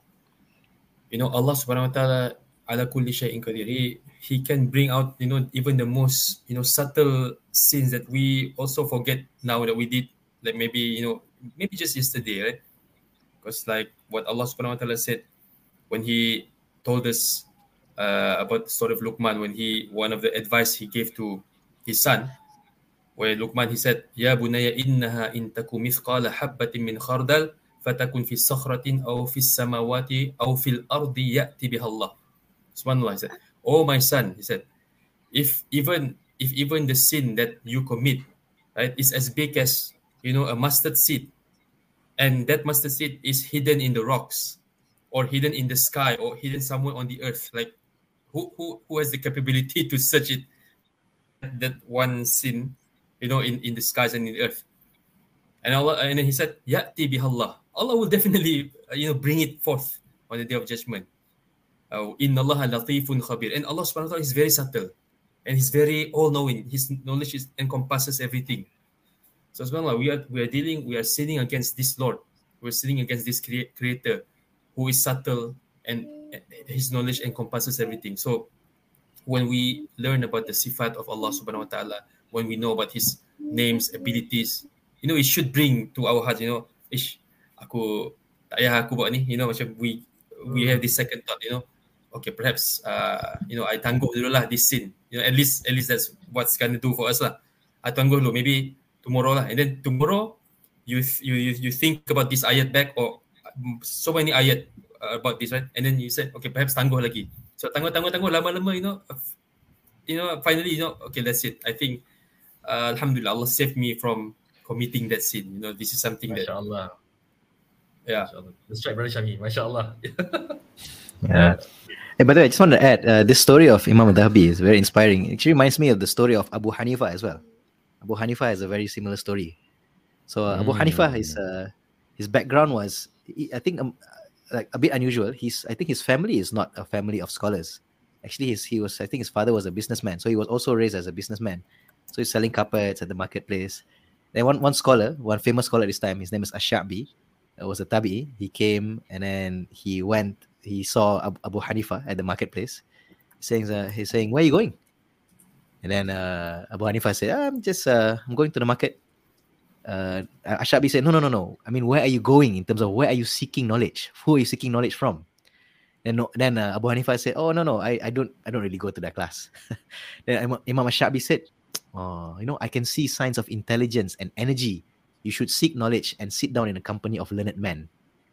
you know, Allah Subhanahu wa Taala ala kulli shay'in qadir. He he can bring out, you know, even the most, you know, subtle sins that we also forget now that we did, like maybe, you know, maybe just yesterday, right? Because like what Allah Subhanahu wa Taala said when He told us uh, about the story of Luqman, when he one of the advice he gave to his son, where Luqman he said, "Ya bunayya innaha in taku mithqala habbatin min khardal fatakun fi sakhratin aw fi samawati aw fil ardi ya'ti biha Allah." Subhanallah, he said, "Oh my son," he said, if even if even the sin that you commit, right, is as big as, you know, a mustard seed, and that mustard seed is hidden in the rocks or hidden in the sky or hidden somewhere on the earth, like who who who has the capability to search it, that one sin, you know, in, in the skies and in the earth? And Allah, and then he said, "Ya'ti bihallah." Allah will definitely, uh, you know, bring it forth on the day of judgment. Uh, Inna Allah latifun khabir. And Allah subhanahu wa ta'ala is very subtle and He's very all-knowing. His knowledge is, encompasses everything. So subhanAllah, we are we are dealing, we are sinning against this Lord. We're sinning against this crea- creator who is subtle, and His knowledge encompasses everything. So when we learn about the sifat of Allah subhanahu wa ta'ala, when we know about His names, abilities, you know, it should bring to our heart, you know, ish, aku, tak payah aku buat ni, you know, macam we, we have this second thought, you know, okay, perhaps, uh, you know, I tangguh dulu lah this sin, you know, at least, at least that's what's going to do for us lah. I tangguh dulu, maybe tomorrow lah, and then tomorrow, you, you, you, you think about this ayat back, or so many ayat uh, about this, right? And then you said, okay, perhaps tangguh lagi. So tangguh, tangguh, tangguh, lama-lama, you know, you know, finally, you know, okay, that's it. I think, uh, Alhamdulillah, Allah saved me from committing that sin. You know, this is something that, MashaAllah. yeah. MashaAllah. That's right, Brother Shami. MashaAllah. Yeah. Hey, by the way, I just want to add, uh, this story of Imam al-Dhahabi is very inspiring. It actually reminds me of the story of Abu Hanifa as well. Abu Hanifa has a very similar story. So uh, Abu Mm. Hanifa, his uh, his background was, he, I think, um, like a bit unusual. He's, I think, his family is not a family of scholars. Actually, his he was, I think, his father was a businessman, so he was also raised as a businessman. So he's selling carpets at the marketplace. Then one one scholar, one famous scholar at this time, his name is Ash-Sha'bi, uh, was a tabi. He came and then he went. He saw Abu, Abu Hanifa at the marketplace. He's saying, uh, he's saying, "Where are you going?" And then uh, Abu Hanifa said, "I'm just, uh, I'm going to the market." Uh, Ash-Sha'bi said, "No, no, no, no. I mean, where are you going in terms of where are you seeking knowledge? Who are you seeking knowledge from?" And no, then uh, Abu Hanifa said, "Oh, no, no, I, I don't, I don't really go to that class." Then Imam, Imam Ash-Sha'bi said, "Oh, you know, I can see signs of intelligence and energy. You should seek knowledge and sit down in a company of learned men."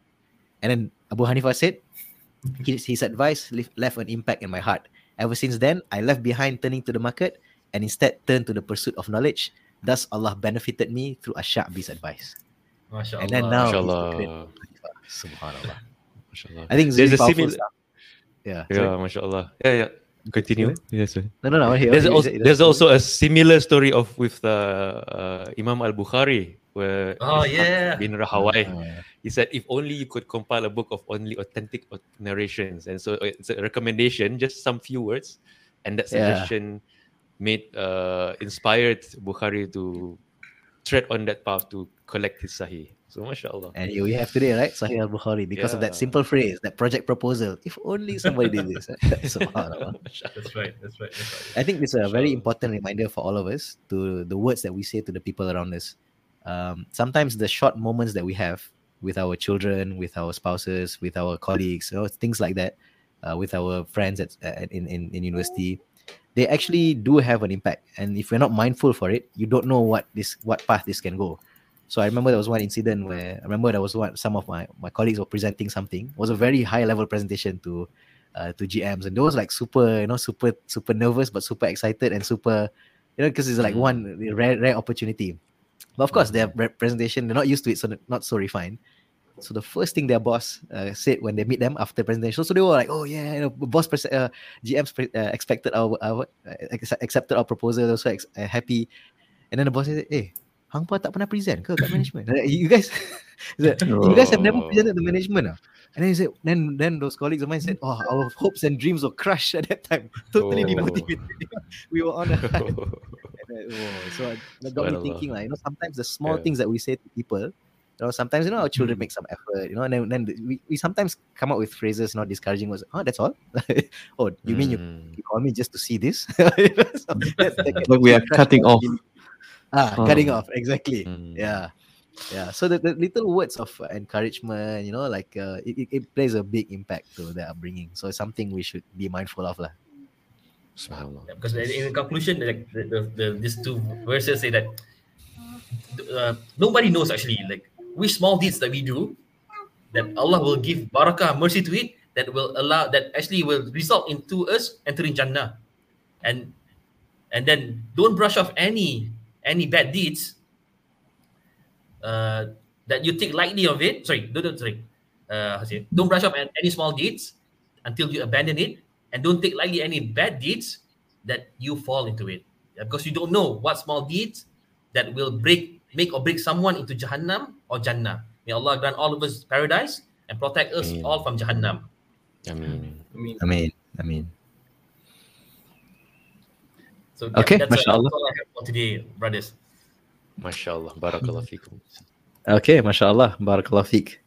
And then Abu Hanifa said, his, his advice left, left an impact in my heart. Ever since then, I left behind turning to the market and instead turned to the pursuit of knowledge. Thus, Allah benefited me through Ash-Sha'bi's advice. MashaAllah. And then now, he's the MashaAllah. great Abu Hanifa. Subhanallah. MashaAllah. I think it's There's really a powerful similar, stuff. Yeah. yeah, sorry. MashaAllah. Yeah, yeah. Continue. Yes, sir. No, no, no. Here, There's here, also here, there's here. also a similar story of with uh, uh, Imam Al Bukhari, where Oh, Ishaq yeah. bin Rahawai. Ah. He said, if only you could compile a book of only authentic narrations. And so it's a recommendation, just some few words. And that Yeah. suggestion made, uh, inspired Bukhari to tread on that path to collect his Sahih. So, mashallah. And here we have today, right? Sahih al-Bukhari, because of that Yeah. simple phrase, that project proposal. If only somebody did this. Subhanallah. That's right. That's right. That's right. I think it's a very Inshallah. important reminder for all of us to the words that we say to the people around us. Um, sometimes the short moments that we have with our children, with our spouses, with our colleagues, you know, things like that, uh, with our friends at, at in, in in university, they actually do have an impact. And if we're not mindful for it, you don't know what this what path this can go. So I remember there was one incident where I remember there was one some of my, my colleagues were presenting something. It was a very high level presentation to uh, to G Ms, and those like super, you know, super super nervous but super excited and super, you know, because it's like one rare rare opportunity. But of course, their re- presentation, they're not used to it, so not so refined. So the first thing their boss uh, said when they meet them after presentation, so they were like, "Oh yeah, you know, boss, pres- uh, G Ms pre- uh, expected our, our uh, ex- accepted our proposal, also ex- uh, happy." And then the boss said, "Eh, hangpa tak pernah present ke kat management? You guys, you guys have never presented the management ah?" And then he said, then then those colleagues of mine said, "Oh, our hopes and dreams were crushed at that time. Totally Oh. demotivated. We were on a high." And then, oh, so that got me Subhanallah. thinking, like, you know, sometimes the small Yeah. things that we say to people You know, sometimes you know our children Mm. make some effort. You know, and then, then we, we sometimes come up with phrases not discouraging words. Oh, that's all. Oh, you mean you, Mm. you call me just to see this? You know, so that, that can But we are crush cutting our off. feelings. Ah, Oh. cutting off. Exactly. Mm. Yeah. Yeah. So the, the little words of uh, encouragement, you know, like uh, it, it, it plays a big impact to their upbringing. So it's something we should be mindful of. Lah. Subhanallah. Yeah, because in conclusion, like the, the, the these two verses say that uh, nobody knows actually like which small deeds that we do that Allah will give barakah mercy to it that will allow that actually will result into us entering Jannah, and and then don't brush off any any bad deeds uh, that you take lightly of it. Sorry, don't, don't sorry. Uh, how to say? Don't brush off an- any small deeds until you abandon it, and don't take lightly any bad deeds that you fall into it. Yeah, because you don't know what small deeds that will break, make or break someone into Jahannam or Jannah. May Allah grant all of us paradise and protect us Ameen. all from Jahannam. I mean, I mean, I mean, I mean. So yeah, Okay, that's, uh, mashallah. that's all I have for today, brothers. mashallah, barakallah fikum. Okay, mashallah, barakallah fiq.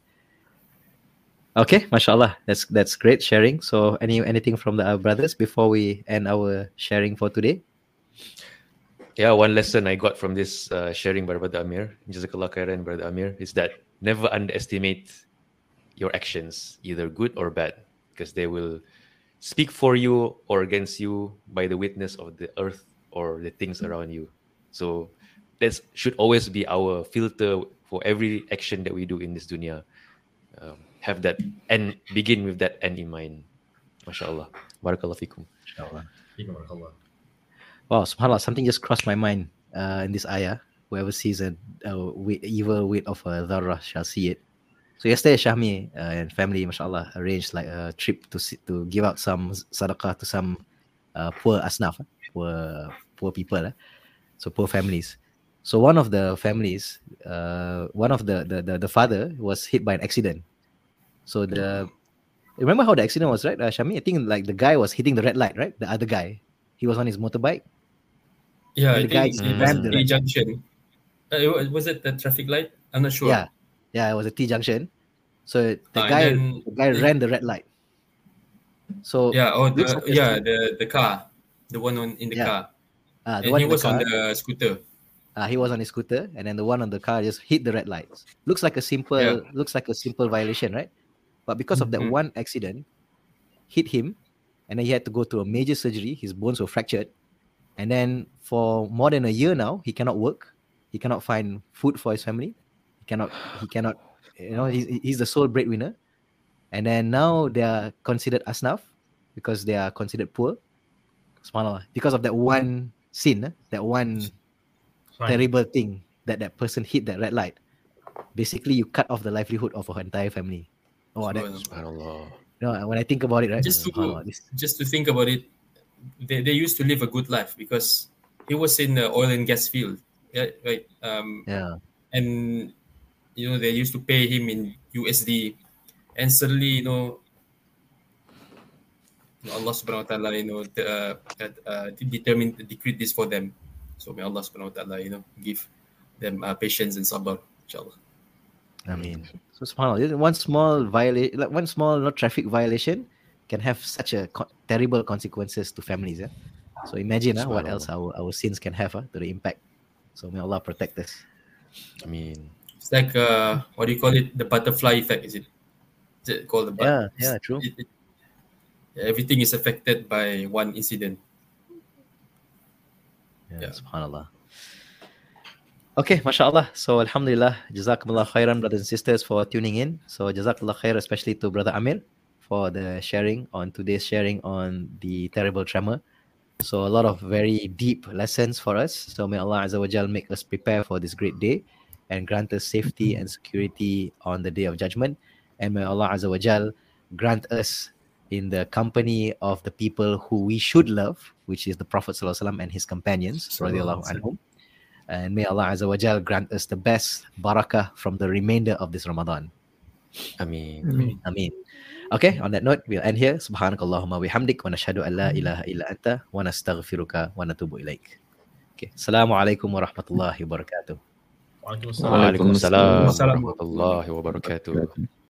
Okay, mashallah, that's that's great sharing. So, any anything from the uh, brothers before we end our sharing for today? Yeah, one lesson I got from this uh, sharing by Brother Amir, Jazakallah khairan, Brother Amir, is that never underestimate your actions, either good or bad, because they will speak for you or against you by the witness of the earth or the things around you. So that should always be our filter for every action that we do in this dunya. Um, have that and begin with that end in mind. MashaAllah. Barakallah fikum. Inshallah. Barakallah. Wow, subhanallah, something just crossed my mind uh, in this ayah. Whoever sees a, a wi- evil weight of a dharra shall see it. So yesterday, Shahmi uh, and family, mashallah, arranged like a trip to si- to give out some sadaqah to some uh, poor asnaf, eh, poor poor people, eh. So poor families. So one of the families, uh, one of the, the the the father was hit by an accident. So the remember how the accident was, right, uh, Shami? I think like the guy was hitting the red light, right? The other guy, he was on his motorbike. yeah, And I the guy think it rammed was the T red- junction. Uh, it wa- was it the traffic light? I'm not sure. Yeah, yeah, it was a T junction. So the Ah, and guy, then- the guy ran the red light. So Yeah, or looks the like a yeah street- the the car, the one on in the Yeah. car, ah, the and one he in the was on car, the scooter. ah, he was on his scooter, and then the one on the car just hit the red lights. Looks like a simple, Yeah. looks like a simple violation, right? But because of that Mhm. one accident, hit him, and then he had to go through a major surgery. His bones were fractured, and then for more than a year now, he cannot work. He cannot find food for his family. He cannot. He cannot. You know, he's, he's the sole breadwinner, and then now they are considered asnaf because they are considered poor. Subhanallah, because of that one sin, eh, that one Right. terrible thing that that person hit that red light. Basically, you cut off the livelihood of her entire family. Oh, that, So, Subhanallah. you know, when I think about it, right? Just to- subhanallah, this, just to think about it, they, they used to live a good life because he was in the oil and gas field, yeah, right? Um, yeah, and you know they used to pay him in U S D, and suddenly you know, you know, Allah Subhanahu Wa Taala you know the, uh, uh, determined decreed this for them. So may Allah Subhanahu Wa Taala you know give them uh, patience and sabr, inshallah. I mean, so subhanallah, this one small violation, like one small not traffic violation, can have such a co- terrible consequences to families. Yeah? So imagine uh, what else our, our sins can have uh, to the impact. So may Allah protect us. I mean, It's like uh, what do you call it? The butterfly effect, is it? Is it called the but- Yeah, yeah, true. it- it- everything is affected by one incident. Yeah, Yeah. subhanallah. Okay, mashallah. So alhamdulillah, jazakumullah khairan, brothers and sisters, for tuning in. So jazakallah khair, especially to Brother Amir for the sharing on today's sharing on the terrible tremor. So a lot of very deep lessons for us. So may Allah Azza wa Jal make us prepare for this great day and grant us safety and security on the day of judgment. And may Allah Azza wa Jal grant us in the company of the people who we should love, which is the Prophet Sallallahu Alaihi Wasallam and his companions, radiallahu anhum. And may Allah Azza wa Jal grant us the best barakah from the remainder of this Ramadan. I mean, Ameen. Ameen. Okay, on that note, we'll end here. Subhanakallahumma bihamdik wa nashhadu an la ilaha illa anta wa nastaghfiruka wa natubu ilaik. Okay. Assalamu alaikum wa rahmatullahi wa barakatuh. Waalaikumsalam. Waalaikumsalam Waalaikumsalam. warahmatullahi wabarakatuh.